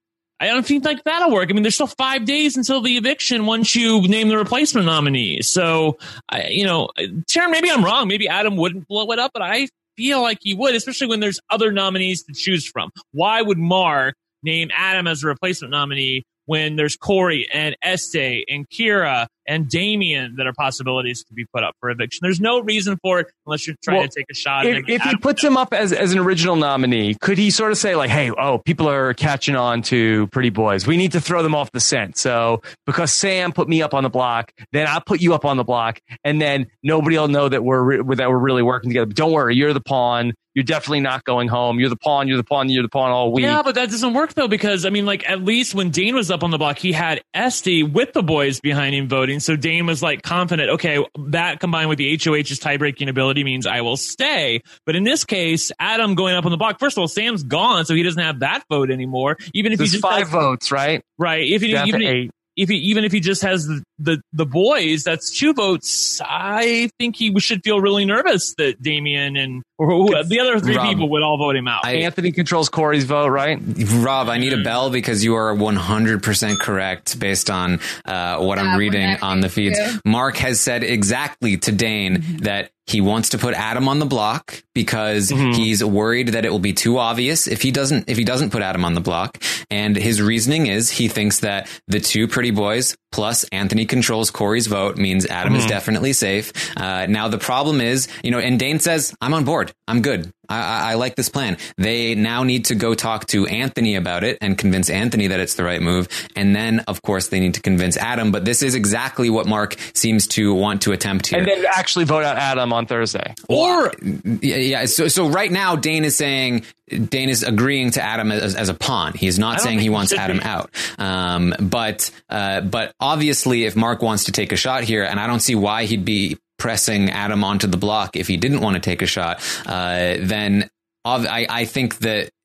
Speaker 4: I don't think like that'll work. I mean, there's still five days until the eviction once you name the replacement nominee. So, I, you know, Sharon, maybe I'm wrong. Maybe Adam wouldn't blow it up, but I feel like he would, especially when there's other nominees to choose from. Why would Mark name Adam as a replacement nominee when there's Corey and Estee and Kira and Damien that are possibilities to be put up for eviction? There's no reason for it unless you're trying
Speaker 5: well,
Speaker 4: to take a shot.
Speaker 5: If, if he puts him up as, as an original nominee, could he sort of say like, hey, oh, people are catching on to Pretty Boys. We need to throw them off the scent. So because Sam put me up on the block, then I'll put you up on the block. And then nobody will know that we're, re- that we're really working together. But don't worry, you're the pawn. You're definitely not going home. You're the pawn. You're the pawn. You're the pawn all week.
Speaker 4: Yeah, but that doesn't work, though, because, I mean, like, at least when Dane was up on the block, he had Estee with the boys behind him voting. So Dane was, like, confident, okay, that combined with the H O H's tie-breaking ability means I will stay. But in this case, Adam going up on the block, first of all, Sam's gone, so he doesn't have that vote anymore. Even if
Speaker 5: There's
Speaker 4: he just
Speaker 5: five
Speaker 4: has,
Speaker 5: votes, right?
Speaker 4: Right. If he, even,
Speaker 5: eight.
Speaker 4: If he, even if he just has the, the, the boys, that's two votes. I think he should feel really nervous that Damien and or who, the other three
Speaker 2: Rob,
Speaker 4: people would all vote him out.
Speaker 2: I,
Speaker 5: Anthony controls Corey's vote, right?
Speaker 2: Rob, I need a bell because you are one hundred percent correct based on uh, what yeah, I'm reading on the feeds. Too. Mark has said exactly to Dane mm-hmm. that he wants to put Adam on the block because mm-hmm. he's worried that it will be too obvious if he doesn't if he doesn't put Adam on the block. And his reasoning is he thinks that the two Pretty Boys plus Anthony controls Corey's vote means Adam mm-hmm. is definitely safe. Uh, now, the problem is, you know, and Dane says, I'm on board. I'm good. I, I, I like this plan. They now need to go talk to Anthony about it and convince Anthony that it's the right move. And then, of course, they need to convince Adam. But this is exactly what Mark seems to want to attempt here.
Speaker 5: And then actually vote out Adam on Thursday.
Speaker 2: Or, yeah, yeah. So, so right now, Dane is saying, Dane is agreeing to Adam as, as a pawn. He's not saying he wants Adam be. out. Um, but, uh, but obviously, if Mark wants to take a shot here, and I don't see why he'd be pressing Adam onto the block if he didn't want to take a shot, uh, then I, I think that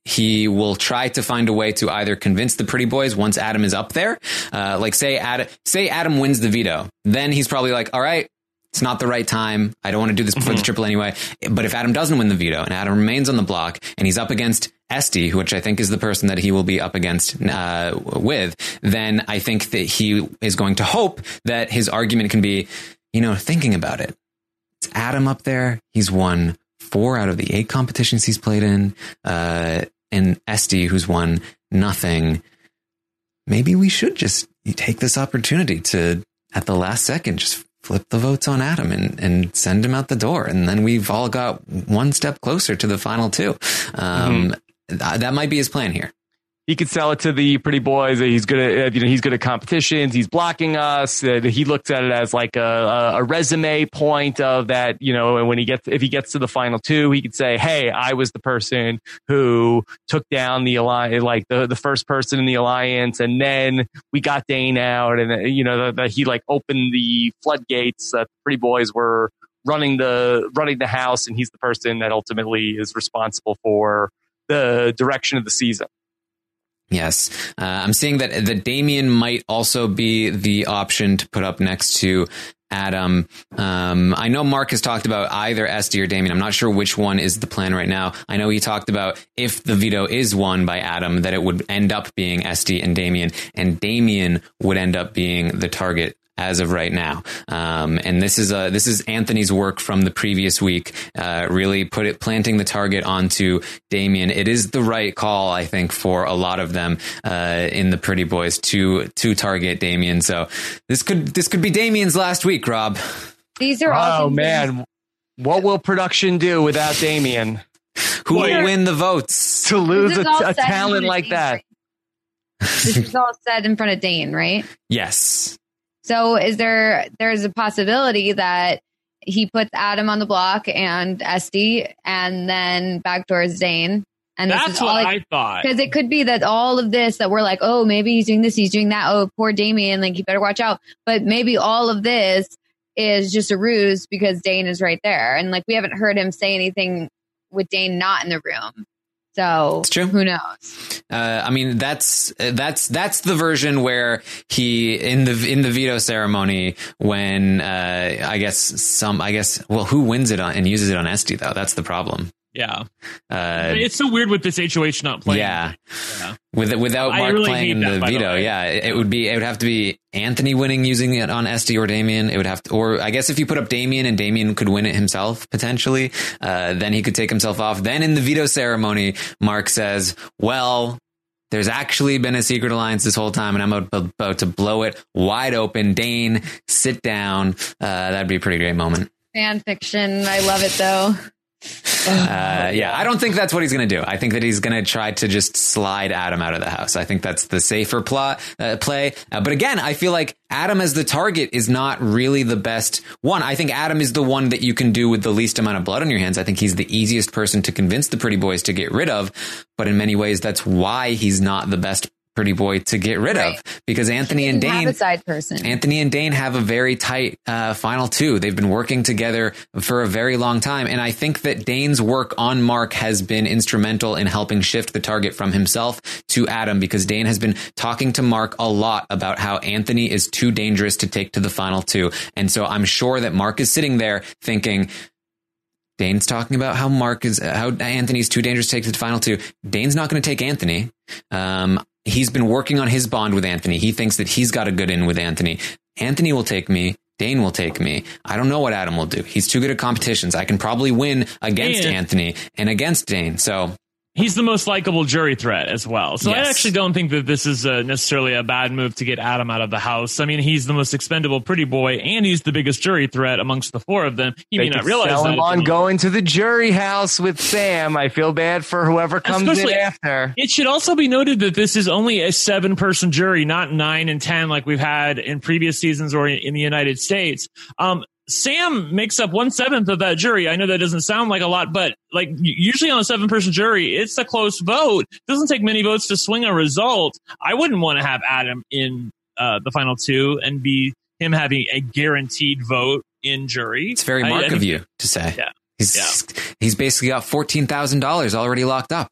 Speaker 2: he will try to find a way to either convince the pretty boys once Adam is up there. Uh, like say Adam, say Adam wins the veto. Then he's probably like, all right, it's not the right time. I don't want to do this before mm-hmm. the triple anyway. But if Adam doesn't win the veto and Adam remains on the block and he's up against Esty, which I think is the person that he will be up against uh, with, then I think that he is going to hope that his argument can be, you know, thinking about it. It's Adam up there. He's won four out of the eight competitions he's played in. Uh, and Esty, who's won nothing. Maybe we should just take this opportunity to, at the last second, just flip the votes on Adam and, and send him out the door. And then we've all got one step closer to the final two. Um, mm-hmm. th- that might be his plan here.
Speaker 5: He could sell it to the pretty boys. He's good at, you know, he's good at competitions. He's blocking us. Uh, he looks at it as like a, a resume point of that, you know, and when he gets, if he gets to the final two, he could say, hey, I was the person who took down the alliance, like the, the first person in the alliance. And then we got Dane out and, you know, that he like opened the floodgates that the pretty boys were running the, running the house. And he's the person that ultimately is responsible for the direction of the season.
Speaker 2: Yes. Uh, I'm seeing that that Damien might also be the option to put up next to Adam. Um, I know Mark has talked about either Esty or Damien. I'm not sure which one is the plan right now. I know he talked about if the veto is won by Adam, that it would end up being Esty and Damien, and Damien would end up being the target as of right now. Um, and this is a, this is Anthony's work from the previous week, uh, really put it, planting the target onto Damien. It is the right call, I think, for a lot of them, uh, in the pretty boys to, to target Damien. So this could, this could be Damien's last week, Rob.
Speaker 3: These are all.
Speaker 5: Oh man. What will production do without Damien?
Speaker 2: Who will win the votes?
Speaker 5: To lose a, a talent like that.
Speaker 3: This is all said in front of Dane, right?
Speaker 2: Yes.
Speaker 3: So is there, there's a possibility that he puts Adam on the block and Esty and then backdoors Dane. And
Speaker 4: that's
Speaker 3: this is all
Speaker 4: what
Speaker 3: like,
Speaker 4: I thought.
Speaker 3: Because it could be that all of this that we're like, oh, maybe he's doing this, he's doing that. Oh, poor Damien, like you better watch out. But maybe all of this is just a ruse because Dane is right there. And like we haven't heard him say anything with Dane not in the room. So
Speaker 2: it's true.
Speaker 3: Who knows?
Speaker 2: Uh, I mean, that's that's that's the version where he in the in the veto ceremony when uh, I guess some I guess well who wins it on and uses it on Esty though, that's the problem.
Speaker 4: Yeah,
Speaker 2: uh,
Speaker 4: it's so weird with this H O H not playing.
Speaker 2: Yeah,
Speaker 4: yeah.
Speaker 2: with without Mark
Speaker 4: really
Speaker 2: playing in the
Speaker 4: that,
Speaker 2: veto,
Speaker 4: the
Speaker 2: yeah, it, it would be it would have to be Anthony winning using it on Esty or Damien. It would have to, or I guess if you put up Damien and Damien could win it himself potentially, uh, then he could take himself off. Then in the veto ceremony, Mark says, "Well, there's actually been a secret alliance this whole time, and I'm about, about to blow it wide open. Dane, sit down." Uh, that'd be a pretty great moment.
Speaker 3: Fan fiction. I love it though.
Speaker 2: Uh, yeah, I don't think that's what he's going to do. I think that he's going to try to just slide Adam out of the house. I think that's the safer plot, uh, play. Uh, but again, I feel like Adam as the target is not really the best one. I think Adam is the one that you can do with the least amount of blood on your hands. I think he's the easiest person to convince the pretty boys to get rid of. But in many ways, that's why he's not the best pretty boy to get rid right. of, because Anthony and Dane,
Speaker 3: have a side person.
Speaker 2: Anthony and Dane have a very tight uh, final two. They've been working together for a very long time. And I think that Dane's work on Mark has been instrumental in helping shift the target from himself to Adam, because Dane has been talking to Mark a lot about how Anthony is too dangerous to take to the final two. And so I'm sure that Mark is sitting there thinking, Dane's talking about how Mark is, how Anthony's too dangerous to take to the final two. Dane's not going to take Anthony. Um, He's been working on his bond with Anthony. He thinks that he's got a good in with Anthony. Anthony will take me. Dane will take me. I don't know what Adam will do. He's too good at competitions. I can probably win against
Speaker 4: and
Speaker 2: Anthony and against Dane. So
Speaker 4: he's the most likable jury threat as well. So
Speaker 2: yes.
Speaker 4: I actually don't think that this is uh, necessarily a bad move to get Adam out of the house. I mean, he's the most expendable pretty boy, and he's the biggest jury threat amongst the four of them. He
Speaker 5: they
Speaker 4: may not realize
Speaker 5: sell
Speaker 4: that.
Speaker 5: Him on going to the jury house with Sam. I feel bad for whoever comes
Speaker 4: Especially,
Speaker 5: in after.
Speaker 4: It should also be noted that this is only a seven-person jury, not nine and ten like we've had in previous seasons or in the United States. Um, Sam makes up one seventh of that jury. I know that doesn't sound like a lot, but like usually on a seven person jury, it's a close vote. It doesn't take many votes to swing a result. I wouldn't want to have Adam in uh, the final two and be him having a guaranteed vote in jury.
Speaker 2: It's very Mark I, I of you to say.
Speaker 4: Yeah.
Speaker 2: He's,
Speaker 4: yeah.
Speaker 2: he's basically got fourteen thousand dollars already locked up.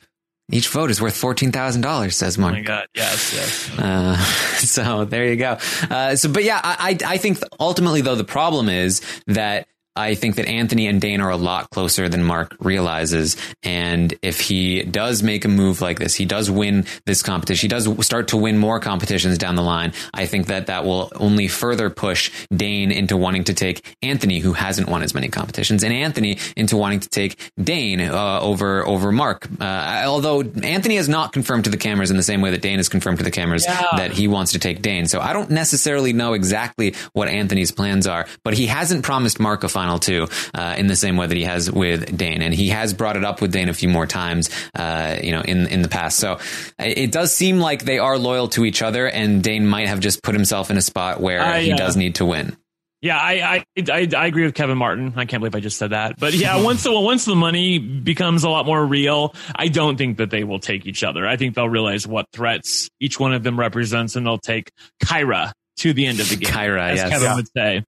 Speaker 2: Each vote is worth fourteen thousand dollars, says Mark.
Speaker 4: Oh my God. Yes, yes.
Speaker 2: Uh, so there you go. Uh, so, but yeah, I, I think ultimately, though, the problem is that I think that Anthony and Dane are a lot closer than Mark realizes. And if he does make a move like this, he does win this competition, he does start to win more competitions down the line. I think that that will only further push Dane into wanting to take Anthony, who hasn't won as many competitions, and Anthony into wanting to take Dane uh, over over Mark. Uh, although Anthony has not confirmed to the cameras in the same way that Dane has confirmed to the cameras
Speaker 4: yeah.
Speaker 2: that he wants to take Dane. So I don't necessarily know exactly what Anthony's plans are, but he hasn't promised Mark a final two uh, in the same way that he has with Dane, and he has brought it up with Dane a few more times, uh, you know, in in the past. So it does seem like they are loyal to each other, and Dane might have just put himself in a spot where uh, he yeah. does need to win.
Speaker 4: Yeah, I, I I I agree with Kevin Martin. I can't believe I just said that, but yeah, once the once the money becomes a lot more real, I don't think that they will take each other. I think they'll realize what threats each one of them represents, and they'll take Kyra to the end of the game.
Speaker 2: Kyra,
Speaker 4: as
Speaker 2: yes.
Speaker 4: Kevin
Speaker 5: yeah.
Speaker 4: would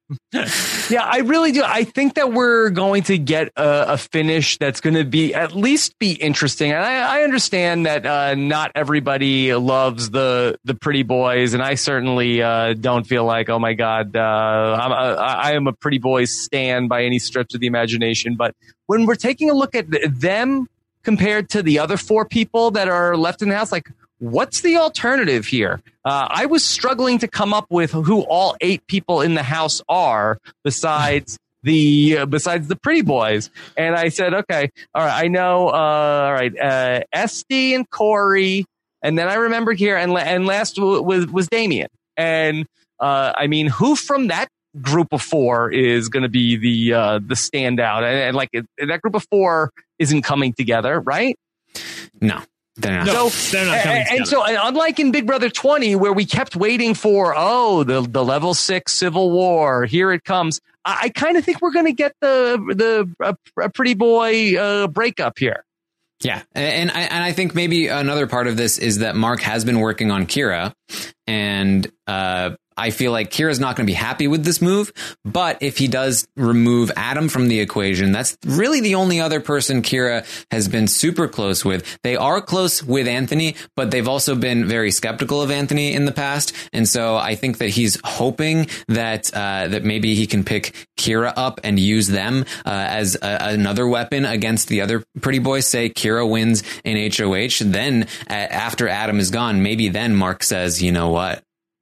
Speaker 4: say.
Speaker 5: Yeah, I really do. I think that we're going to get a, a finish that's going to be at least be interesting. And I, I understand that uh, not everybody loves the the pretty boys, and I certainly uh, don't feel like, oh my God, uh, I'm a, I am a pretty boys stan by any stretch of the imagination. But when we're taking a look at them compared to the other four people that are left in the house, like, what's the alternative here? Uh, I was struggling to come up with who all eight people in the house are besides the uh, besides the pretty boys. And I said, okay, all right, I know, uh, all right, uh, Esty and Corey, and then I remembered here, and and last was was Damien. And uh, I mean, who from that group of four is going to be the uh, the standout? And, and like that group of four isn't coming together, right?
Speaker 2: No. They're not.
Speaker 4: No,
Speaker 5: so,
Speaker 4: they're not coming
Speaker 5: and,
Speaker 4: together.
Speaker 5: and so, unlike in Big Brother twenty, where we kept waiting for, oh, the the level six Civil War, here it comes. I, I kind of think we're going to get the the a, a pretty boy uh, breakup here.
Speaker 2: Yeah, and I and I think maybe another part of this is that Mark has been working on Kyra, and uh, I feel like Kira's not going to be happy with this move. But if he does remove Adam from the equation, that's really the only other person Kyra has been super close with. They are close with Anthony, but they've also been very skeptical of Anthony in the past. And so I think that he's hoping that uh, that maybe he can pick Kyra up and use them uh, as a, another weapon against the other pretty boys. Say Kyra wins in H O H. Then uh, after Adam is gone, maybe then Mark says, you know what?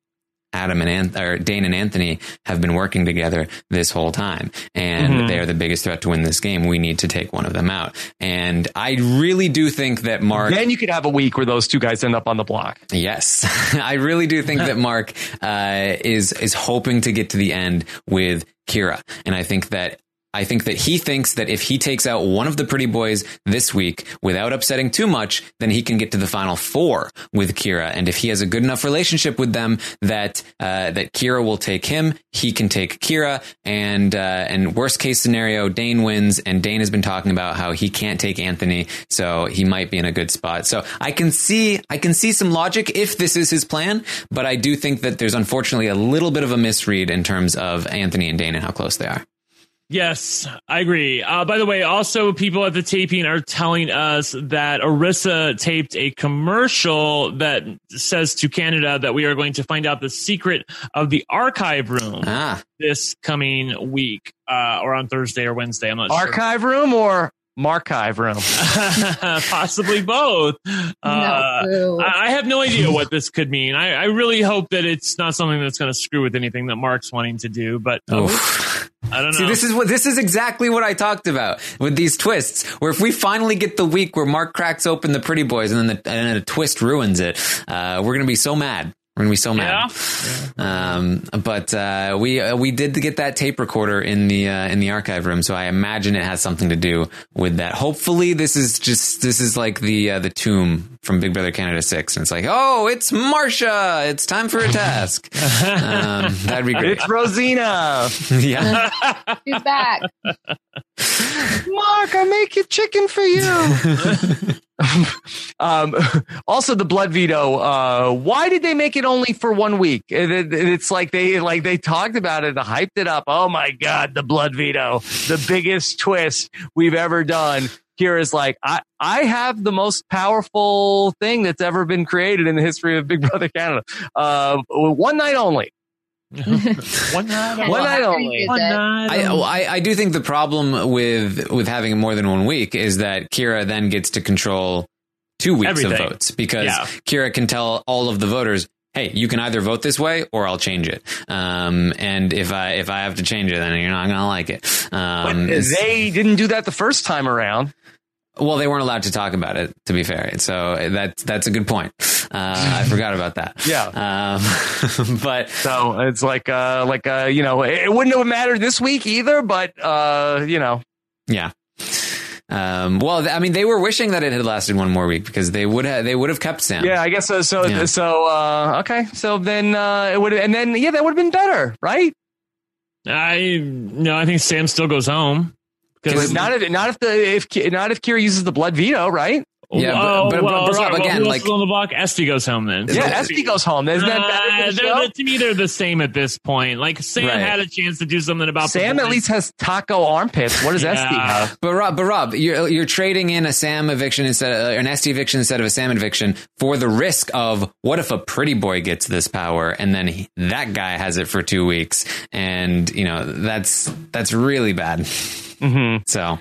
Speaker 2: Adam and Anth- or Dane and Anthony have been working together this whole time, and mm-hmm. they are the biggest threat to win this game. We need to take one of them out. And I really do think that Mark...
Speaker 5: Then you could have a week where those two guys end up on the block.
Speaker 2: Yes. I really do think that Mark uh, is is hoping to get to the end with Kyra. And I think that I think that he thinks that if he takes out one of the pretty boys this week without upsetting too much, then he can get to the final four with Kyra. And if he has a good enough relationship with them that uh, that Kyra will take him, he can take Kyra. And uh, and worst case scenario, Dane wins. And Dane has been talking about how he can't take Anthony, so he might be in a good spot. So I can see I can see some logic if this is his plan, but I do think that there's unfortunately a little bit of a misread in terms of Anthony and Dane and how close they are.
Speaker 4: Yes, I agree. Uh, by the way, also people at the taping are telling us that Arissa taped a commercial that says to Canada that we are going to find out the secret of the archive room
Speaker 2: ah.
Speaker 4: this coming week uh, or on Thursday or Wednesday. I'm not
Speaker 5: archive
Speaker 4: sure.
Speaker 5: room or Marchive room?
Speaker 4: Possibly both. Uh,
Speaker 3: no.
Speaker 4: I, I have no idea what this could mean. I, I really hope that it's not something that's going to screw with anything that Mark's wanting to do, but uh, I don't know.
Speaker 2: See, this is what this is exactly what I talked about with these twists. Where if we finally get the week where Mark cracks open the pretty boys and then the, and then a twist ruins it, uh, we're gonna be so mad. We're gonna be so mad. Yeah. Um, but uh, we uh, we did get that tape recorder in the uh, in the archive room, so I imagine it has something to do with that. Hopefully, this is just this is like the uh, the tomb from Big Brother Canada six, and it's like, oh, it's Marsha. It's time for a task. um, that'd be great.
Speaker 5: It's Rosina.
Speaker 2: Yeah,
Speaker 3: she's back.
Speaker 5: Mark, I make you chicken for you. um, also, the blood veto. Uh, why did they make it only for one week? It, it, it's like they like they talked about it, hyped it up. Oh my God, the blood veto, the biggest twist we've ever done. Kira's like, I, I have the most powerful thing that's ever been created in the history of Big Brother Canada. Uh, one night only.
Speaker 4: One night,
Speaker 5: one night only.
Speaker 4: One night
Speaker 2: I,
Speaker 4: only.
Speaker 2: I I do think the problem with with having more than one week is that Kira then gets to control two weeks
Speaker 4: Everything.
Speaker 2: of votes because
Speaker 4: Yeah.
Speaker 2: Kira can tell all of the voters, hey, you can either vote this way or I'll change it. Um, and if I if I have to change it, then you're not going to like it. Um,
Speaker 5: But they didn't do that the first time around.
Speaker 2: well, they weren't allowed to talk about it, to be fair. So that's that's a good point. Uh, I forgot about that.
Speaker 5: Yeah.
Speaker 2: Um, but
Speaker 5: So it's like, uh, like, uh, you know, it wouldn't have mattered this week either, but, uh, you know.
Speaker 2: yeah. Um, well, I mean, they were wishing that it had lasted one more week because they would have they would have kept Sam.
Speaker 5: Yeah, I guess so. So,
Speaker 2: Yeah.
Speaker 5: so uh, okay. So then uh, it would, and then yeah, that would have been better, right?
Speaker 4: I no, I think Sam still goes home.
Speaker 5: Because not if not if the if Ki- not if Kira uses the blood veto, right?
Speaker 2: Yeah, but-
Speaker 4: oh,
Speaker 2: but- but-
Speaker 4: well,
Speaker 2: but
Speaker 4: sorry,
Speaker 2: Rob,
Speaker 4: well,
Speaker 2: again,
Speaker 4: who else
Speaker 2: like-
Speaker 4: is on the block? Esty goes home then.
Speaker 5: Yeah, Esty goes home. Isn't that better
Speaker 4: Uh,
Speaker 5: for the
Speaker 4: they're-
Speaker 5: show?
Speaker 4: they're- to me, they're the same at this point. Like Sam
Speaker 2: Right.
Speaker 4: had a chance to do something about the
Speaker 5: Sam at
Speaker 4: boys.
Speaker 5: least has taco armpits. What does Esty
Speaker 4: Yeah.
Speaker 5: have?
Speaker 2: But Rob, but Rob, you're you're trading in a Sam eviction instead of uh, an S T eviction instead of a Sam eviction for the risk of what if a pretty boy gets this power and then he, that guy has it for two weeks, and you know that's that's really bad.
Speaker 5: Mm-hmm.
Speaker 2: So,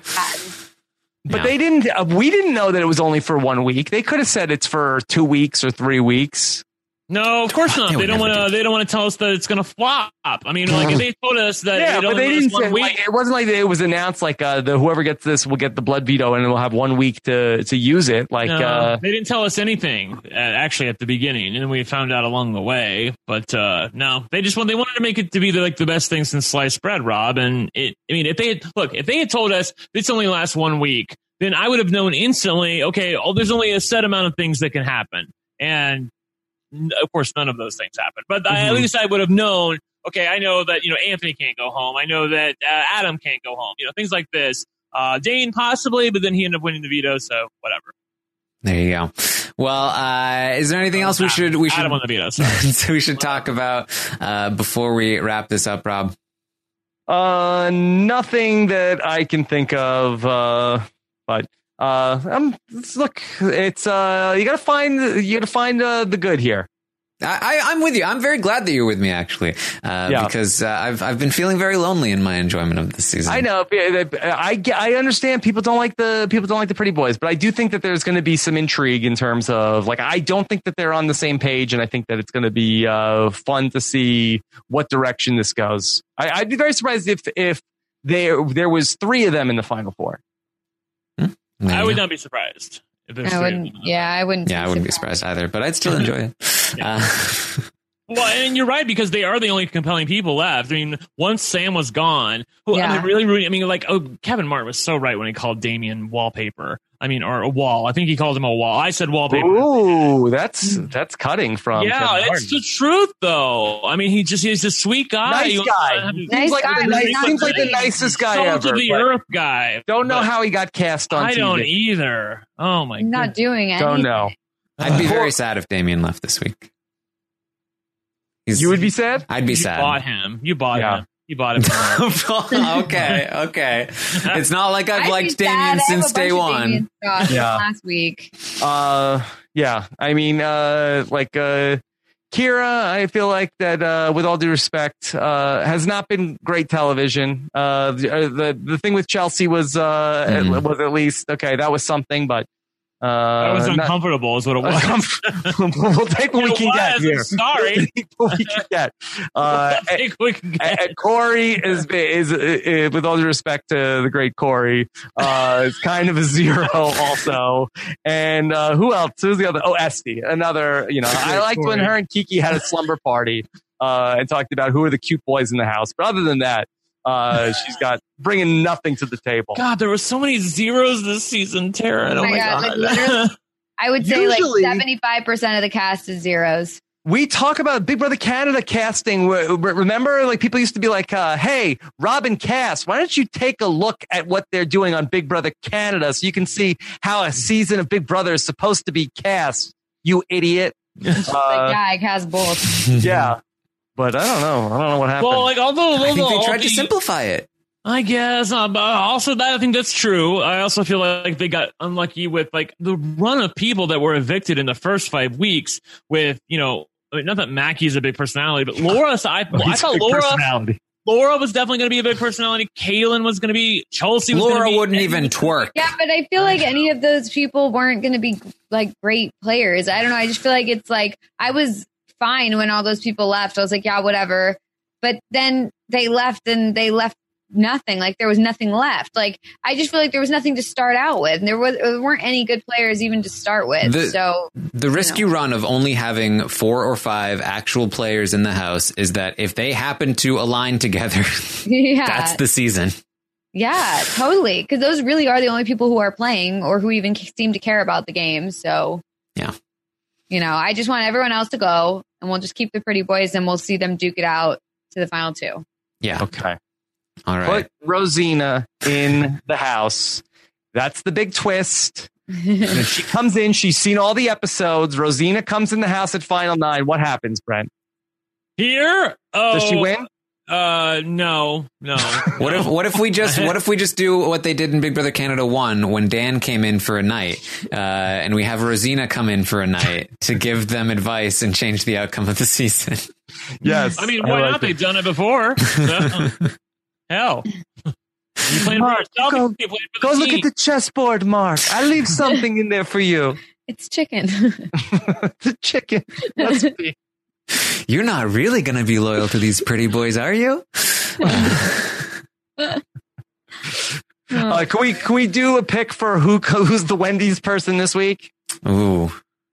Speaker 5: But
Speaker 2: yeah.
Speaker 5: they didn't. Uh, we didn't know that it was only for one week. They could have said it's for two weeks or three weeks.
Speaker 4: No, of course not.
Speaker 2: They
Speaker 4: They,
Speaker 2: would
Speaker 4: don't
Speaker 2: never
Speaker 4: want
Speaker 2: do
Speaker 4: to. They don't want to tell us that it's going to flop. I mean, like if they told us that,
Speaker 5: Yeah,
Speaker 4: it
Speaker 5: but
Speaker 4: only
Speaker 5: they
Speaker 4: was
Speaker 5: didn't
Speaker 4: one
Speaker 5: say.
Speaker 4: week.
Speaker 5: Like, it wasn't like it was announced like uh, the whoever gets this will get the blood veto and we'll have one week to to use it. Like
Speaker 4: No,
Speaker 5: uh,
Speaker 4: they didn't tell us anything uh, actually at the beginning, and we found out along the way. But uh, no, they just want they wanted to make it to be the, like the best thing since sliced bread, Rob. And it, I mean, if they had look, if they had told us this only lasts one week, then I would have known instantly. Okay, oh, there's only a set amount of things that can happen, and n- of course, none of those things happen. But I, at
Speaker 5: Mhm.
Speaker 4: least I would have known. Okay, I know that you know Anthony can't go home. I know that uh, Adam can't go home. You know, things like this. Uh, Dane possibly, but then he ended up winning the veto, so whatever.
Speaker 2: there you go. Well, uh, is there anything else we should we should
Speaker 4: Adam won the veto. Sorry.
Speaker 2: so we should talk about uh, before we wrap this up, Rob?
Speaker 5: uh, nothing that I can think of. Uh, but uh, um, look, it's uh, you gotta find you gotta find uh, the good here.
Speaker 2: I, I, I'm with you. I'm very glad that you're with me, actually, uh,
Speaker 5: Yeah.
Speaker 2: because uh, I've I've been feeling very lonely in my enjoyment of this season.
Speaker 5: I know. I, I, I understand people don't like the people don't like the pretty boys, but I do think that there's going to be some intrigue in terms of like I don't think that they're on the same page, and I think that it's going to be uh, fun to see what direction this goes. I, I'd be very surprised if if there there was three of them in the final four.
Speaker 2: There
Speaker 4: I
Speaker 2: you
Speaker 4: would
Speaker 2: go.
Speaker 4: not be surprised. If there's
Speaker 3: I
Speaker 4: three of
Speaker 3: wouldn't.
Speaker 4: them.
Speaker 3: Yeah, I wouldn't.
Speaker 2: Yeah, I wouldn't be surprised either, but I'd still enjoy it.
Speaker 4: Yeah.
Speaker 2: Uh,
Speaker 4: Well, and you're right because they are the only compelling people left. I mean, once Sam was gone, who I
Speaker 3: Yeah.
Speaker 4: mean, really, really, I mean, like, oh, Kevin Martin was so right when he called Damien wallpaper. I mean, or a wall. I think he called him a wall. I said wallpaper.
Speaker 5: Ooh, that's that's cutting from
Speaker 4: yeah,
Speaker 5: Kevin
Speaker 4: it's
Speaker 5: Martin.
Speaker 4: the truth, though. I mean, he just—he's a sweet guy.
Speaker 5: Nice
Speaker 4: You-
Speaker 5: guy.
Speaker 4: uh,
Speaker 5: Seems
Speaker 3: Nice
Speaker 5: like
Speaker 3: guy,
Speaker 5: the
Speaker 3: but
Speaker 5: nice-
Speaker 3: he's not
Speaker 5: seems like the
Speaker 3: nice.
Speaker 5: nicest guy
Speaker 4: Salt
Speaker 5: ever.
Speaker 4: of the
Speaker 5: but
Speaker 4: earth guy.
Speaker 5: Don't know
Speaker 4: But
Speaker 5: how he got cast on
Speaker 4: I
Speaker 5: T V.
Speaker 4: don't either. Oh my
Speaker 3: not
Speaker 4: god.
Speaker 3: doing anything.
Speaker 5: Don't know.
Speaker 2: I'd be very sad if Damien left this week. He's,
Speaker 5: You would be sad?
Speaker 2: I'd be
Speaker 4: You
Speaker 2: sad.
Speaker 4: bought him. You bought
Speaker 5: Yeah.
Speaker 4: him. You bought him.
Speaker 2: okay, okay. It's not like I've
Speaker 3: I'd be
Speaker 2: liked
Speaker 3: sad.
Speaker 2: Damien
Speaker 3: I have
Speaker 2: since
Speaker 3: a
Speaker 2: day
Speaker 3: bunch of
Speaker 2: one.
Speaker 3: Damien stuff
Speaker 5: Yeah.
Speaker 3: Last week.
Speaker 5: Uh, yeah. I mean, uh, like, uh, Kira, I feel like that, uh, with all due respect, uh, has not been great television. Uh, the, uh, the, the thing with Chelsea was, uh,
Speaker 2: Mhm.
Speaker 5: it was at least, okay, that was something, but, uh,
Speaker 4: That was
Speaker 5: not-
Speaker 4: uncomfortable, is what it was.
Speaker 5: we'll take what we
Speaker 4: It
Speaker 5: can get
Speaker 4: was.
Speaker 5: here.
Speaker 4: Sorry.
Speaker 5: We'll take what we can get. Uh,
Speaker 4: I think we can
Speaker 5: and,
Speaker 4: get
Speaker 5: and Corey is, is, is, with all due respect to the great Corey, uh, is kind of a zero also. And, uh, who else? Who's the other? Oh, Esty, another, you know, I liked when her and Kiki had a slumber party, uh, and talked about who are the cute boys in the house. But other than that, uh, she's got bringing nothing to the table.
Speaker 4: God, there were so many zeros this season, Taryn.
Speaker 3: Oh
Speaker 4: Oh
Speaker 3: my
Speaker 4: my
Speaker 3: God,
Speaker 4: god.
Speaker 3: like, literally- I would say
Speaker 5: Usually-
Speaker 3: like seventy-five percent of the cast is zeros.
Speaker 5: We talk about Big Brother Canada casting. Re- re- Remember, like people used to be like, uh, "Hey, Rob and Cass, why don't you take a look at what they're doing on Big Brother Canada so you can see how a season of Big Brother is supposed to be cast?" You idiot.
Speaker 3: Like,
Speaker 5: Uh,
Speaker 3: yeah, I cast both.
Speaker 5: yeah, but I don't know. I don't know what happened.
Speaker 4: Well, like although,
Speaker 2: I think
Speaker 4: although
Speaker 2: they
Speaker 4: all
Speaker 2: tried to
Speaker 4: the-
Speaker 2: simplify it.
Speaker 4: I guess. Uh, but also, that I think that's true. I also feel like they got unlucky with like the run of people that were evicted in the first five weeks. With you know, I mean, not that Mackey's a big personality, but Laura. So I, I thought Laura. Laura was definitely going to be a big personality. Kaylin was going to be. Chelsea was
Speaker 2: Laura
Speaker 4: be,
Speaker 2: wouldn't even twerk.
Speaker 3: Yeah, but I feel like any of those people weren't going to be like great players. I don't know. I just feel like it's like I was fine when all those people left. I was like, yeah, whatever. But then they left and they left nothing. Like there was nothing left. Like I just feel like there was nothing to start out with. And there, was, there weren't any good players even to start with.
Speaker 2: The,
Speaker 3: so
Speaker 2: the risky
Speaker 3: you know.
Speaker 2: run of only having four or five actual players in the house is that if they happen to align together,
Speaker 3: yeah.
Speaker 2: that's the season.
Speaker 3: Yeah, totally. Because those really are the only people who are playing or who even seem to care about the game. So
Speaker 2: yeah,
Speaker 3: you know, I just want everyone else to go and we'll just keep the pretty boys and we'll see them duke it out to the final two.
Speaker 2: Yeah.
Speaker 5: Okay.
Speaker 2: All right.
Speaker 5: Put Rosina in the house. That's the big twist. And she comes in. She's seen all the episodes. Rosina comes in the house at Final Nine. What happens, Brent?
Speaker 4: Here? Oh,
Speaker 5: Does she win?
Speaker 4: Uh, no, no.
Speaker 2: What if what if we just what if we just do what they did in Big Brother Canada one when Dan came in for a night, uh, and we have Rosina come in for a night to give them advice and change the outcome of the season?
Speaker 5: Yes.
Speaker 4: I mean, why
Speaker 5: I like
Speaker 4: not?
Speaker 5: it.
Speaker 4: They've done it before. So, hell. You playing for
Speaker 5: Mark,
Speaker 4: yourself?
Speaker 5: go-
Speaker 4: you playing for
Speaker 5: Go
Speaker 4: the
Speaker 5: look
Speaker 4: team.
Speaker 5: at the chessboard, Mark. I leave something in there for you.
Speaker 3: It's chicken.
Speaker 5: The chicken. Must be.
Speaker 2: You're not really going to be loyal to these pretty boys, are you?
Speaker 5: Uh, can we can we do a pick for who who's the Wendy's person this week?
Speaker 2: Ooh.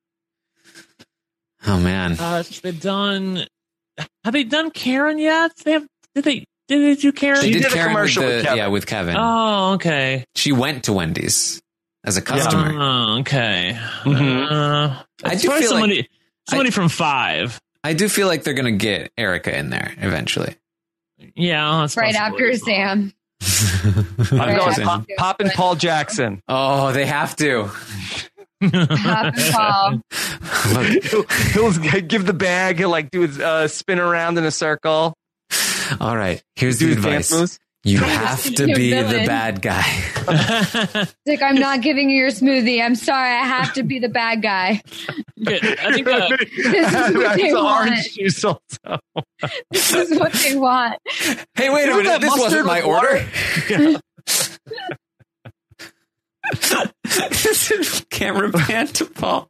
Speaker 2: Oh man.
Speaker 4: Uh, they've done. Have they done Karen yet? They have. Did they? Did they do Karen?
Speaker 2: They
Speaker 5: She
Speaker 2: did,
Speaker 5: did a
Speaker 2: Karen
Speaker 5: commercial
Speaker 2: with,
Speaker 5: with
Speaker 2: the,
Speaker 5: Kevin.
Speaker 2: yeah, with Kevin.
Speaker 4: Oh, okay.
Speaker 2: She went to Wendy's as a customer.
Speaker 4: Oh, okay.
Speaker 5: Mhm.
Speaker 4: Uh,
Speaker 2: I
Speaker 4: it's
Speaker 2: do
Speaker 4: probably
Speaker 2: feel like-
Speaker 4: somebody. Somebody from Five.
Speaker 2: I do feel like they're going to get Erica in there eventually.
Speaker 4: Yeah, that's
Speaker 3: right
Speaker 4: possible.
Speaker 3: after Sam.
Speaker 5: I'm
Speaker 3: Right
Speaker 5: going
Speaker 3: after
Speaker 5: pop,
Speaker 3: Sam.
Speaker 5: pop and Paul Jackson.
Speaker 2: Oh, they have to.
Speaker 3: Pop and Paul.
Speaker 5: he'll, he'll give the bag. He'll like do his uh, spin around in a circle.
Speaker 2: All right. Here's
Speaker 5: Do
Speaker 2: the
Speaker 5: his dance
Speaker 2: advice.
Speaker 5: moves.
Speaker 2: You have to
Speaker 3: You're
Speaker 2: be the
Speaker 3: villain.
Speaker 2: bad guy.
Speaker 3: It's like, I'm not giving you your smoothie. I'm sorry. I have to be the bad guy.
Speaker 4: Okay, I think uh,
Speaker 3: is what they
Speaker 5: It's
Speaker 3: want.
Speaker 5: orange juice also.
Speaker 3: This is what they want.
Speaker 2: Hey, wait a
Speaker 5: Isn't
Speaker 2: minute.
Speaker 5: that
Speaker 2: This wasn't
Speaker 5: mustard
Speaker 2: my
Speaker 5: with
Speaker 2: order. This is camera pan to Paul.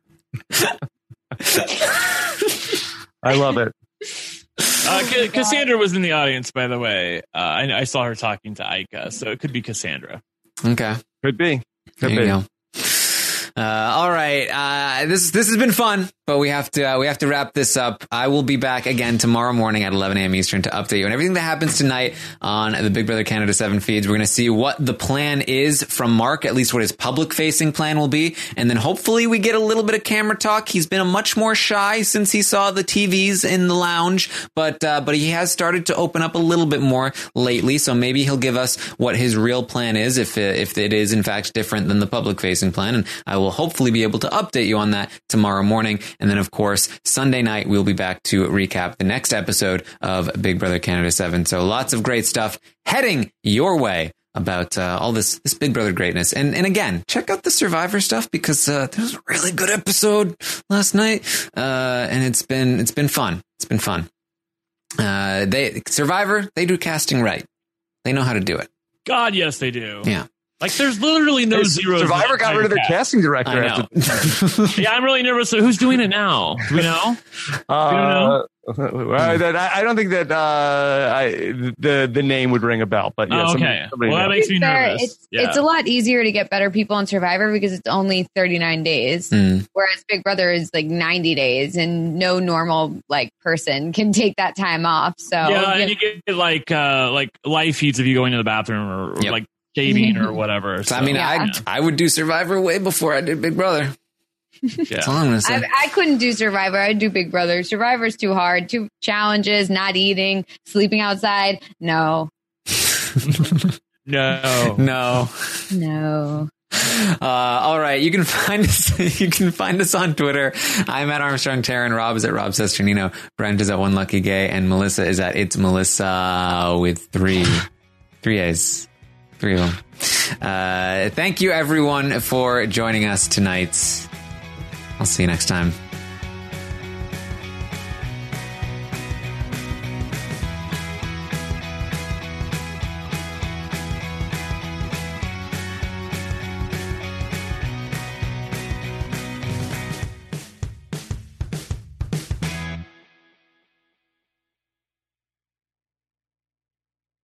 Speaker 5: I love it.
Speaker 4: uh, Ca- Cassandra was in the audience, by the way. Uh, I, I saw her talking to Ica, so it could be Cassandra.
Speaker 2: Okay.
Speaker 5: Could be.
Speaker 2: There
Speaker 5: Could
Speaker 2: you
Speaker 5: be.
Speaker 2: go. Uh, all right. Uh, this this has been fun, but we have to uh, we have to wrap this up. I will be back again tomorrow morning at eleven a.m. Eastern to update you on everything that happens tonight on the Big Brother Canada seven feeds. We're going to see what the plan is from Mark, at least what his public facing plan will be, and then hopefully we get a little bit of camera talk. He's been a much more shy since he saw the T Vs in the lounge, but uh, but he has started to open up a little bit more lately. So maybe he'll give us what his real plan is, if it, if it is in fact different than the public facing plan, and I will hopefully be able to update you on that tomorrow morning. And then, of course, Sunday night, we'll be back to recap the next episode of Big Brother Canada seven. So lots of great stuff heading your way about uh, all this this Big Brother greatness. And and again, check out the Survivor stuff, because uh, there was a really good episode last night, uh, and it's been it's been fun. It's been fun. Uh, they Survivor, they do casting right. They know how to do it.
Speaker 4: God, yes, they do.
Speaker 2: Yeah.
Speaker 4: Like, there's literally no zeros.
Speaker 5: Survivor
Speaker 4: in
Speaker 5: got
Speaker 4: that
Speaker 5: rid of their
Speaker 4: entire
Speaker 5: casting director.
Speaker 2: I know.
Speaker 5: After,
Speaker 4: Yeah, I'm really nervous. So who's doing it now? Do we know?
Speaker 5: uh, I, that- I I don't think that uh, I, the the name would ring a bell, but yeah,
Speaker 4: Oh,
Speaker 5: somebody-
Speaker 4: okay.
Speaker 5: somebody
Speaker 4: Well, that
Speaker 5: knows.
Speaker 4: makes me
Speaker 3: Fair,
Speaker 4: nervous.
Speaker 3: It's,
Speaker 4: Yeah.
Speaker 3: it's a lot easier to get better people on Survivor because it's only thirty-nine days,
Speaker 2: Mm.
Speaker 3: whereas Big Brother is like ninety days, and no normal like person can take that time off. So
Speaker 4: yeah,
Speaker 3: you
Speaker 4: and you get like uh, like live feeds if you go into the bathroom or, or
Speaker 2: Yep.
Speaker 4: like shaving or whatever.
Speaker 2: So, I mean,
Speaker 3: Yeah.
Speaker 2: I I would do Survivor way before I did Big Brother.
Speaker 4: yeah.
Speaker 2: That's all I'm going to say.
Speaker 3: I, I couldn't do Survivor. I'd do Big Brother. Survivor's too hard. Two challenges, not eating, sleeping outside. No,
Speaker 4: no.
Speaker 2: No.
Speaker 3: no.
Speaker 2: Uh, all right. You can find us. You can find us on Twitter. I'm at Armstrong Taryn. Rob is at Rob Sesternino. Brent is at One Lucky Gay, and Melissa is at It's Melissa with three. Three A's. Three of them. Uh, thank you, everyone, for joining us tonight. I'll see you next time.